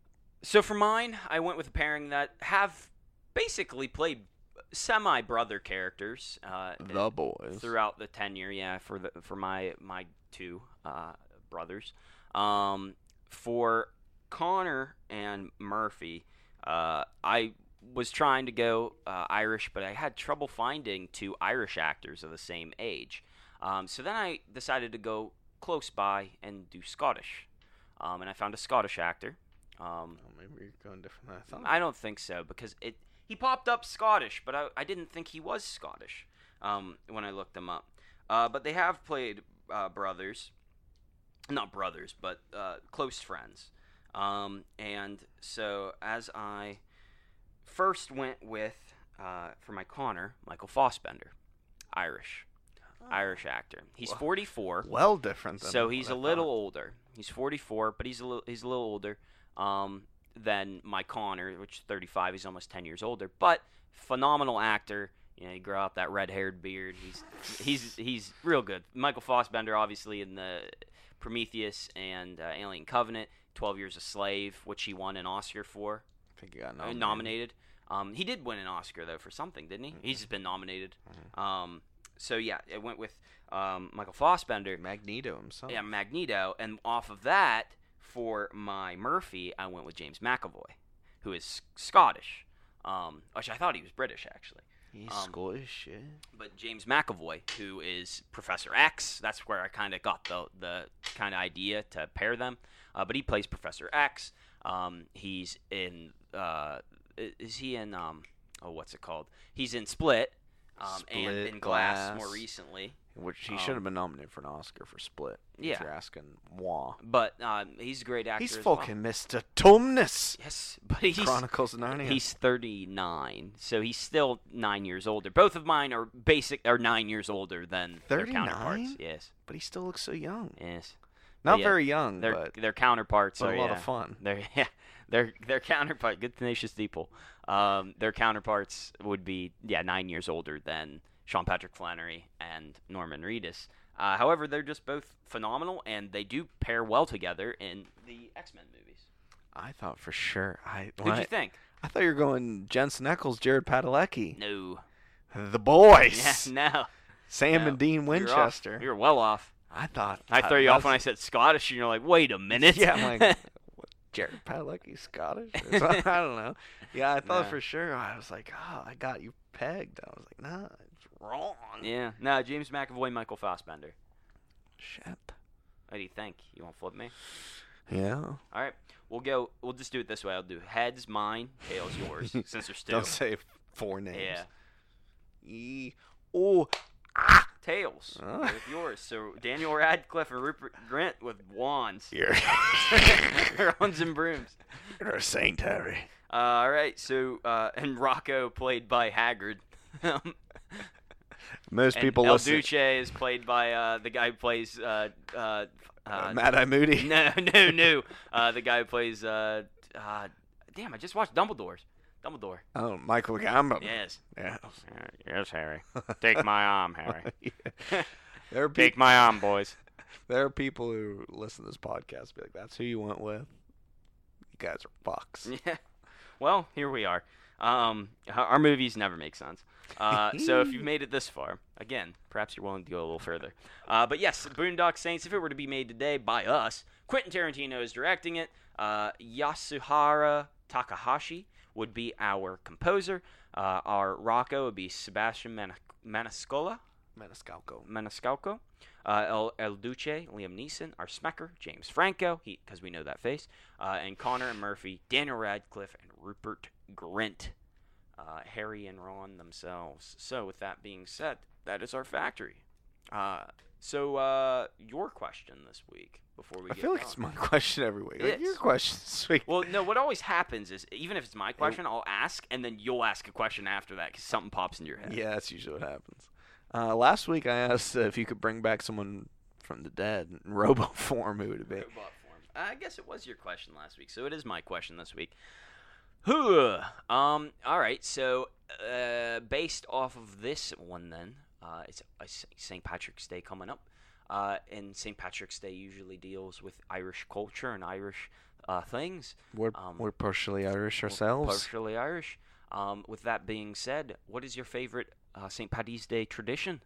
So for mine, I went with a pairing that have basically played semi-brother characters uh, The boys. throughout the tenure. Yeah, for the for my my two uh, brothers. Um, for Connor and Murphy, uh, I was trying to go uh, Irish, but I had trouble finding two Irish actors of the same age. Um, so then I decided to go close by and do Scottish. Um, and I found a Scottish actor. Um, Oh, maybe you're going different than I thought. I don't think so because it he popped up Scottish, but I, I didn't think he was Scottish um, when I looked him up. Uh, but they have played uh, brothers, not brothers, but uh, close friends. Um, and so as I first went with uh, for my Connor, Michael Fassbender, Irish, Irish actor. He's Well, forty-four. well different. Than So what he's I a little thought. older. He's forty-four, but he's a little he's a little older um, than my Connor, which is thirty-five. He's almost ten years older, but phenomenal actor. You know, he grew out that red-haired beard. He's he's he's real good. Michael Fassbender, obviously in the Prometheus and uh, Alien Covenant, twelve Years a Slave, which he won an Oscar for, I think he got uh, nominated. nominated. Um, he did win an Oscar though for something, didn't he? He's just been nominated. Um, so yeah, it went with um, Michael Fassbender. Magneto himself. Yeah, Magneto, and off of that, for my Murphy, I went with James McAvoy, who is Scottish, um, which I thought he was British actually. He's um, Scottish, yeah. But James McAvoy, who is Professor X, that's where I kind of got the the kind of idea to pair them. Uh, but he plays Professor X. Um, he's in. Uh, is he in? Um, oh, what's it called? He's in Split. Um, and Split, in Glass, Glass. more recently. Which he Um, should have been nominated for an Oscar for Split. Yeah. If you're asking moi. But uh, he's a great actor. He's as well. fucking Mister Tumnus. Yes, but he's Chronicles of Narnia. he's thirty-nine, so he's still nine years older. Both of mine are basic are nine years older than their counterparts. thirty-nine? Yes, But he still looks so young. yes. Not yeah, very young, Their but, their counterparts but are a lot yeah, of fun. Their yeah, their their counterpart. Good tenacious people. Um, their counterparts would be yeah nine years older than Sean Patrick Flannery and Norman Reedus. Uh, however, they're just both phenomenal, and they do pair well together in the X-Men movies. I thought for sure. I Who'd when you I, think? I thought you were going Jensen Ackles, Jared Padalecki. No. The boys. Yeah, no. Sam no. and Dean You're off. Winchester. You're well off. I thought. I uh, throw you off when I that's- said Scottish, and you're like, wait a minute. Yeah, I'm like, what, Jared Padalecki Scottish? Or something? I don't know. Yeah, I thought No. for sure. I was like, oh, I got you pegged. I was like, nah, it's wrong. Yeah. No, James McAvoy, Michael Fassbender. Shit. What do you think? You want to flip me? Yeah. All right. We'll go. We'll just do it this way. I'll do heads, mine, tails, yours. Since there's two. Don't say four names. Yeah. E. Oh. Tails. Oh. With yours. So Daniel Radcliffe and Rupert Grint with wands. You're, Wands and brooms. you're a saint, Harry. Uh, all right. So uh, and Rocco played by Haggard. Most and people El listen. Duce is played by uh, the guy who plays uh, uh, Uh, uh, Mad Eye Moody. no, no, no. Uh, the guy who plays uh, uh, damn, I just watched Dumbledore's. Dumbledore. Oh, Michael Gambon. Yes. Yeah. Uh, yes, Harry. Take my arm, Harry. Yeah. There are Take peop- my arm, boys. there are people who listen to this podcast and be like, "That's who you went with." You guys are fucks. Yeah. Well, here we are. Um, our our movies never make sense. Uh, so if you've made it this far, again, perhaps you're willing to go a little further. Uh, but yes, Boondock Saints, if it were to be made today by us, Quentin Tarantino is directing it. Uh, Yasuhara Takahashi would be our composer. Uh, our Rocco would be Sebastian Man- Maniscalco. Maniscalco. Maniscalco. Uh, El, El Duce, Liam Neeson. Our Smecker, James Franco, because we know that face. Uh, and Connor and Murphy, Daniel Radcliffe, and Rupert Grint. Uh, Harry and Ron themselves. So, with that being said, that is our factory. Uh, so, uh, your question this week before we I get feel like going. it's my question every week. It Like, your is. question this week. Well, no, what always happens is, even if it's my question, I'll ask, and then you'll ask a question after that because something pops into your head. Yeah, that's usually what happens. Uh, last week I asked uh, if you could bring back someone from the dead in robo form, who would it be? Robot form. I guess it was your question last week, so it is my question this week. Huh. Um. All right. So, uh, based off of this one, then, uh, it's uh, Saint Patrick's Day coming up. Uh, and Saint Patrick's Day usually deals with Irish culture and Irish uh, things. We're, Um, we're partially Irish We're ourselves. partially Irish. Um. With that being said, what is your favorite uh, Saint Paddy's Day tradition?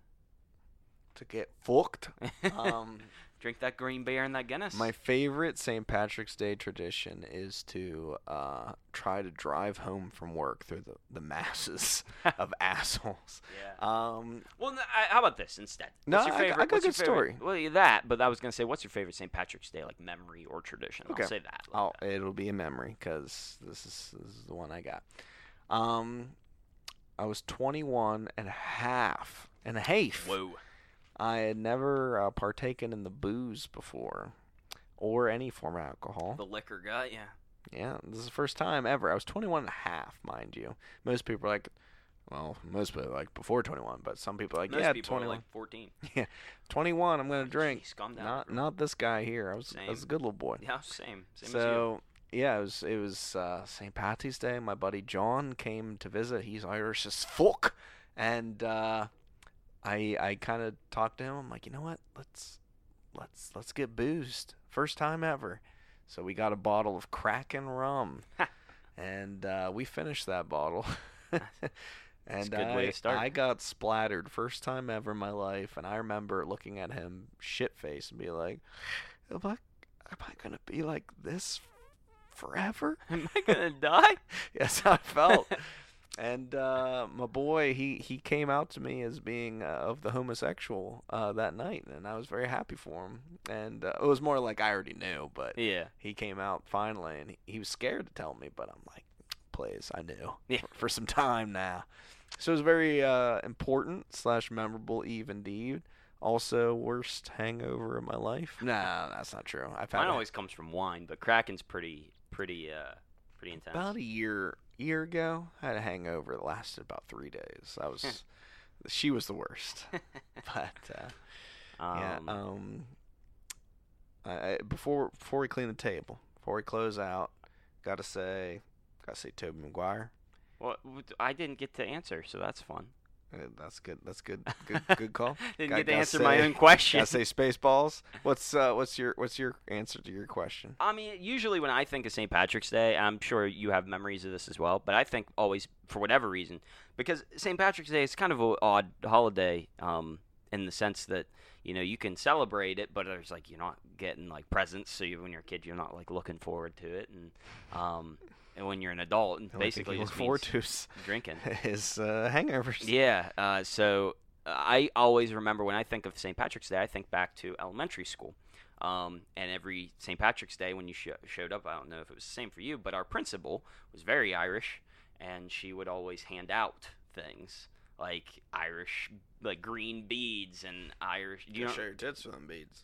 To get fucked. um, Drink that green beer and that Guinness. my favorite Saint Patrick's Day tradition is to uh, try to drive home from work through the, the masses of assholes. Yeah. Um, Well, no, I, how about this instead? No, What's your I got- favorite? I got a what's your good favorite- story. Well, yeah, that, but I was gonna say, what's your favorite Saint Patrick's Day like memory or tradition? Okay. I'll say that. like I'll, that. it'll be a memory because this is this is the one I got. Um, I was twenty-one and a half and a half. Whoa. I had never uh, partaken in the booze before, or any form of alcohol. The liquor guy, yeah. Yeah, this is the first time ever. I was twenty-one and a half, mind you. Most people are like, well, most people are like before twenty-one, but some people are like, Most yeah, people are twenty-one. like fourteen. twenty-one, I'm going to drink. Jeez, calm down. Not bro. not this guy here. I was, I was a Same. good little boy. Yeah, same. Same So, yeah, it was it was uh, Saint Patty's Day. My buddy John came to visit. He's Irish as fuck, and uh, I I kind of talked to him. I'm like, you know what? Let's let's let's get boozed. First time ever. So we got a bottle of Kraken rum, and uh, we finished that bottle. And a good I, way to start. I got splattered first time ever in my life, and I remember looking at him shit face and be like, "Am I, am I gonna be like this forever?" you. Am I gonna die? Yes, I felt. And uh, my boy, he, he came out to me as being uh, of the homosexual uh, that night, and I was very happy for him. And uh, it was more like I already knew, but Yeah. he came out finally, and he, he was scared to tell me, but I'm like, please, I knew Yeah. for, for some time now. So it was very uh, important slash memorable eve indeed. Also, worst hangover of my life. Nah, that's not true. I've had Mine a- always comes from wine, but Kraken's pretty, pretty, uh, pretty intense. about a year year ago. I had a hangover that lasted about three days. I was, she was the worst. But uh, um, yeah, um, I, I, before before we clean the table, before we close out, gotta say, gotta say, Tobey Maguire. well, I didn't get to answer, so that's fun. Uh, that's good. That's good. Good. Good call. Didn't Gotta- get to gotta answer my say- own question. Gotta say Spaceballs. What's uh, what's your what's your answer to your question? I mean, usually when I think of Saint Patrick's Day, I'm sure you have memories of this as well, but I think always, for whatever reason, because Saint Patrick's Day is kind of an odd holiday um, in the sense that, you know, you can celebrate it, but there's like, you're not getting like presents, so you, when you're a kid, you're not like looking forward to it, and um, and when you're an adult, and The only thing basically you look just forward means to is, drinking. is uh, hangovers. Yeah, uh, so uh, I always remember when I think of Saint Patrick's Day, I think back to elementary school. Um, and every Saint Patrick's Day when you sh- showed up, I don't know if it was the same for you, but our principal was very Irish, and she would always hand out things like Irish, like green beads and Irish. Do you know? Show your tits for them beads.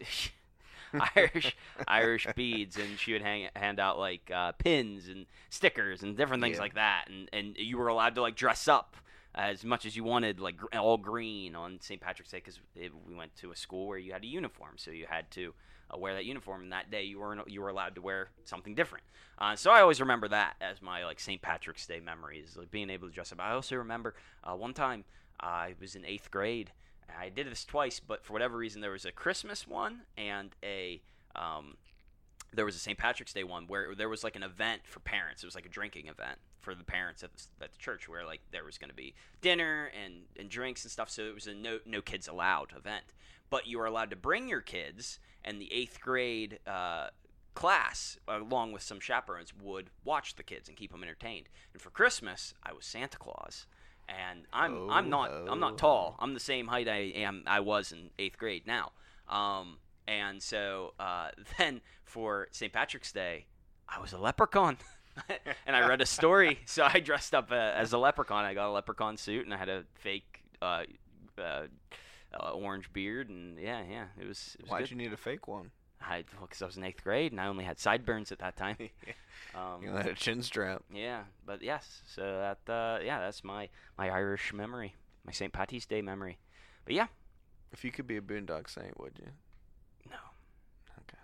Irish Irish beads, and she would hang hand out like uh, pins and stickers and different things Yeah. like that, and and you were allowed to like dress up as much as you wanted, like gr- all green on Saint Patrick's Day, because we went to a school where you had a uniform, so you had to uh, wear that uniform, and that day you weren't you were allowed to wear something different. Uh, so I always remember that as my like Saint Patrick's Day memories, like being able to dress up. I also remember uh, one time uh, I was in eighth grade. I did this twice, but for whatever reason, there was a Christmas one and a um, there was a Saint Patrick's Day one where there was like an event for parents. It was like a drinking event for the parents at the, at the church, where like there was going to be dinner and, and drinks and stuff. So it was a no no kids allowed event, but you were allowed to bring your kids, and the eighth grade uh, class, along with some chaperones, would watch the kids and keep them entertained. And for Christmas, I was Santa Claus. And I'm Oh, I'm not I'm oh. not tall. I'm the same height I am I was in eighth grade now. Um, and so uh, then for Saint Patrick's Day, I was a leprechaun, and I read a story. So I dressed up uh, as a leprechaun. I got a leprechaun suit, and I had a fake uh, uh, uh, orange beard, and yeah, yeah, it was. It was Why'd good. you need a fake one? I because I was in eighth grade, and I only had sideburns at that time. Um, You had a chin strap. yeah, but yes, so that uh, yeah, that's my my Irish memory, my Saint Patty's Day memory. But yeah, If you could be a Boondock Saint, would you? no, Okay.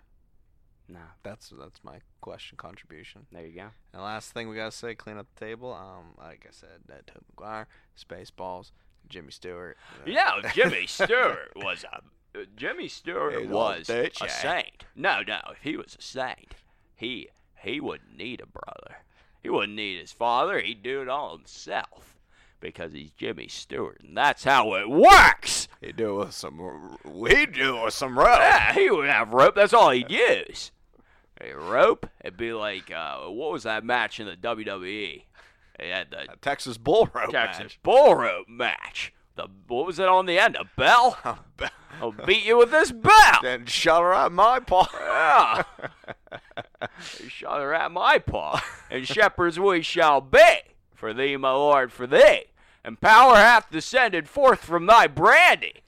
no, That's that's my question contribution. there you go. And last thing we gotta say, clean up the table. Um, like I said, uh, Tobey Maguire, Spaceballs, Jimmy Stewart. uh, Yeah, Jimmy Stewart was a uh, Jimmy Stewart He's all was bitch, a eh? saint. No, no, if he was a saint, he he wouldn't need a brother. He wouldn't need his father. He'd do it all himself because he's Jimmy Stewart, and that's how it works. He do with some. We do with some rope. Yeah, he would have rope. That's all he'd use. A rope. It'd be like uh, what was that match in the W W E? They had the A Texas bull rope Texas match. bull rope match. The what was it on the end? A bell? I'll beat you with this bell. Then shut her out my paw. Yeah. You shall at my paw, and shepherds we shall be. For thee, my lord, for thee. And power hath descended forth from thy brandy.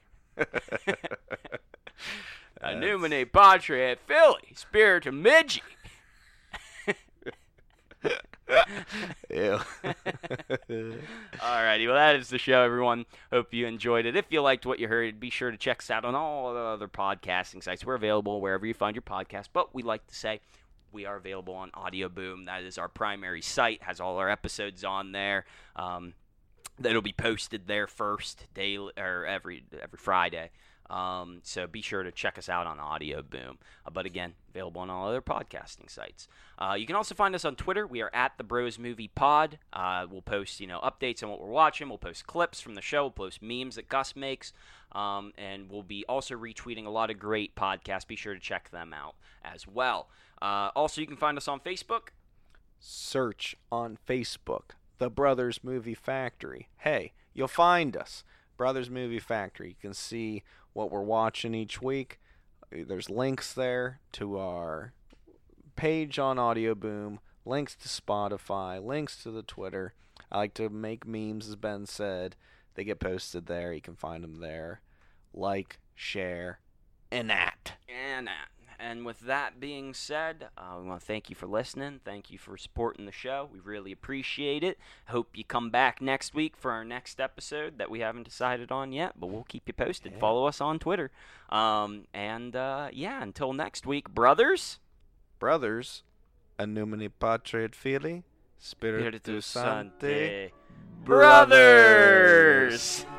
Anumine Patre et Philly, Spiritum Migi. Ew. Alrighty, well that is the show, everyone. Hope you enjoyed it. If you liked what you heard, be sure to check us out on all the other podcasting sites. We're available wherever you find your podcast, but we like to say we are available on Audio Boom. That is our primary site, has all our episodes on there. Um, that'll be posted there first daily or every every Friday. Um, so be sure to check us out on Audio Boom. Uh, but again, available on all other podcasting sites. Uh, you can also find us on Twitter. We are at the Bros Movie Pod. Uh, we'll post, you know, updates on what we're watching. We'll post clips from the show. We'll post memes that Gus makes. Um, and we'll be also retweeting a lot of great podcasts. Be sure to check them out as well. Uh, also, you can find us on Facebook. Search on Facebook, The Brothers Movie Factory. Hey, you'll find us. Brothers Movie Factory. You can see what we're watching each week. There's links there to our page on Audio Boom, links to Spotify, links to the Twitter. I like to make memes, as Ben said. They get posted there. You can find them there. Like, share, and at. And at. And with that being said, uh, we want to thank you for listening. Thank you for supporting the show. We really appreciate it. Hope you come back next week for our next episode that we haven't decided on yet, but we'll keep you posted. Yeah. Follow us on Twitter. Um, and, uh, yeah, until next week, brothers. Brothers, a numini patri et filii, spiritus sancti, Brothers!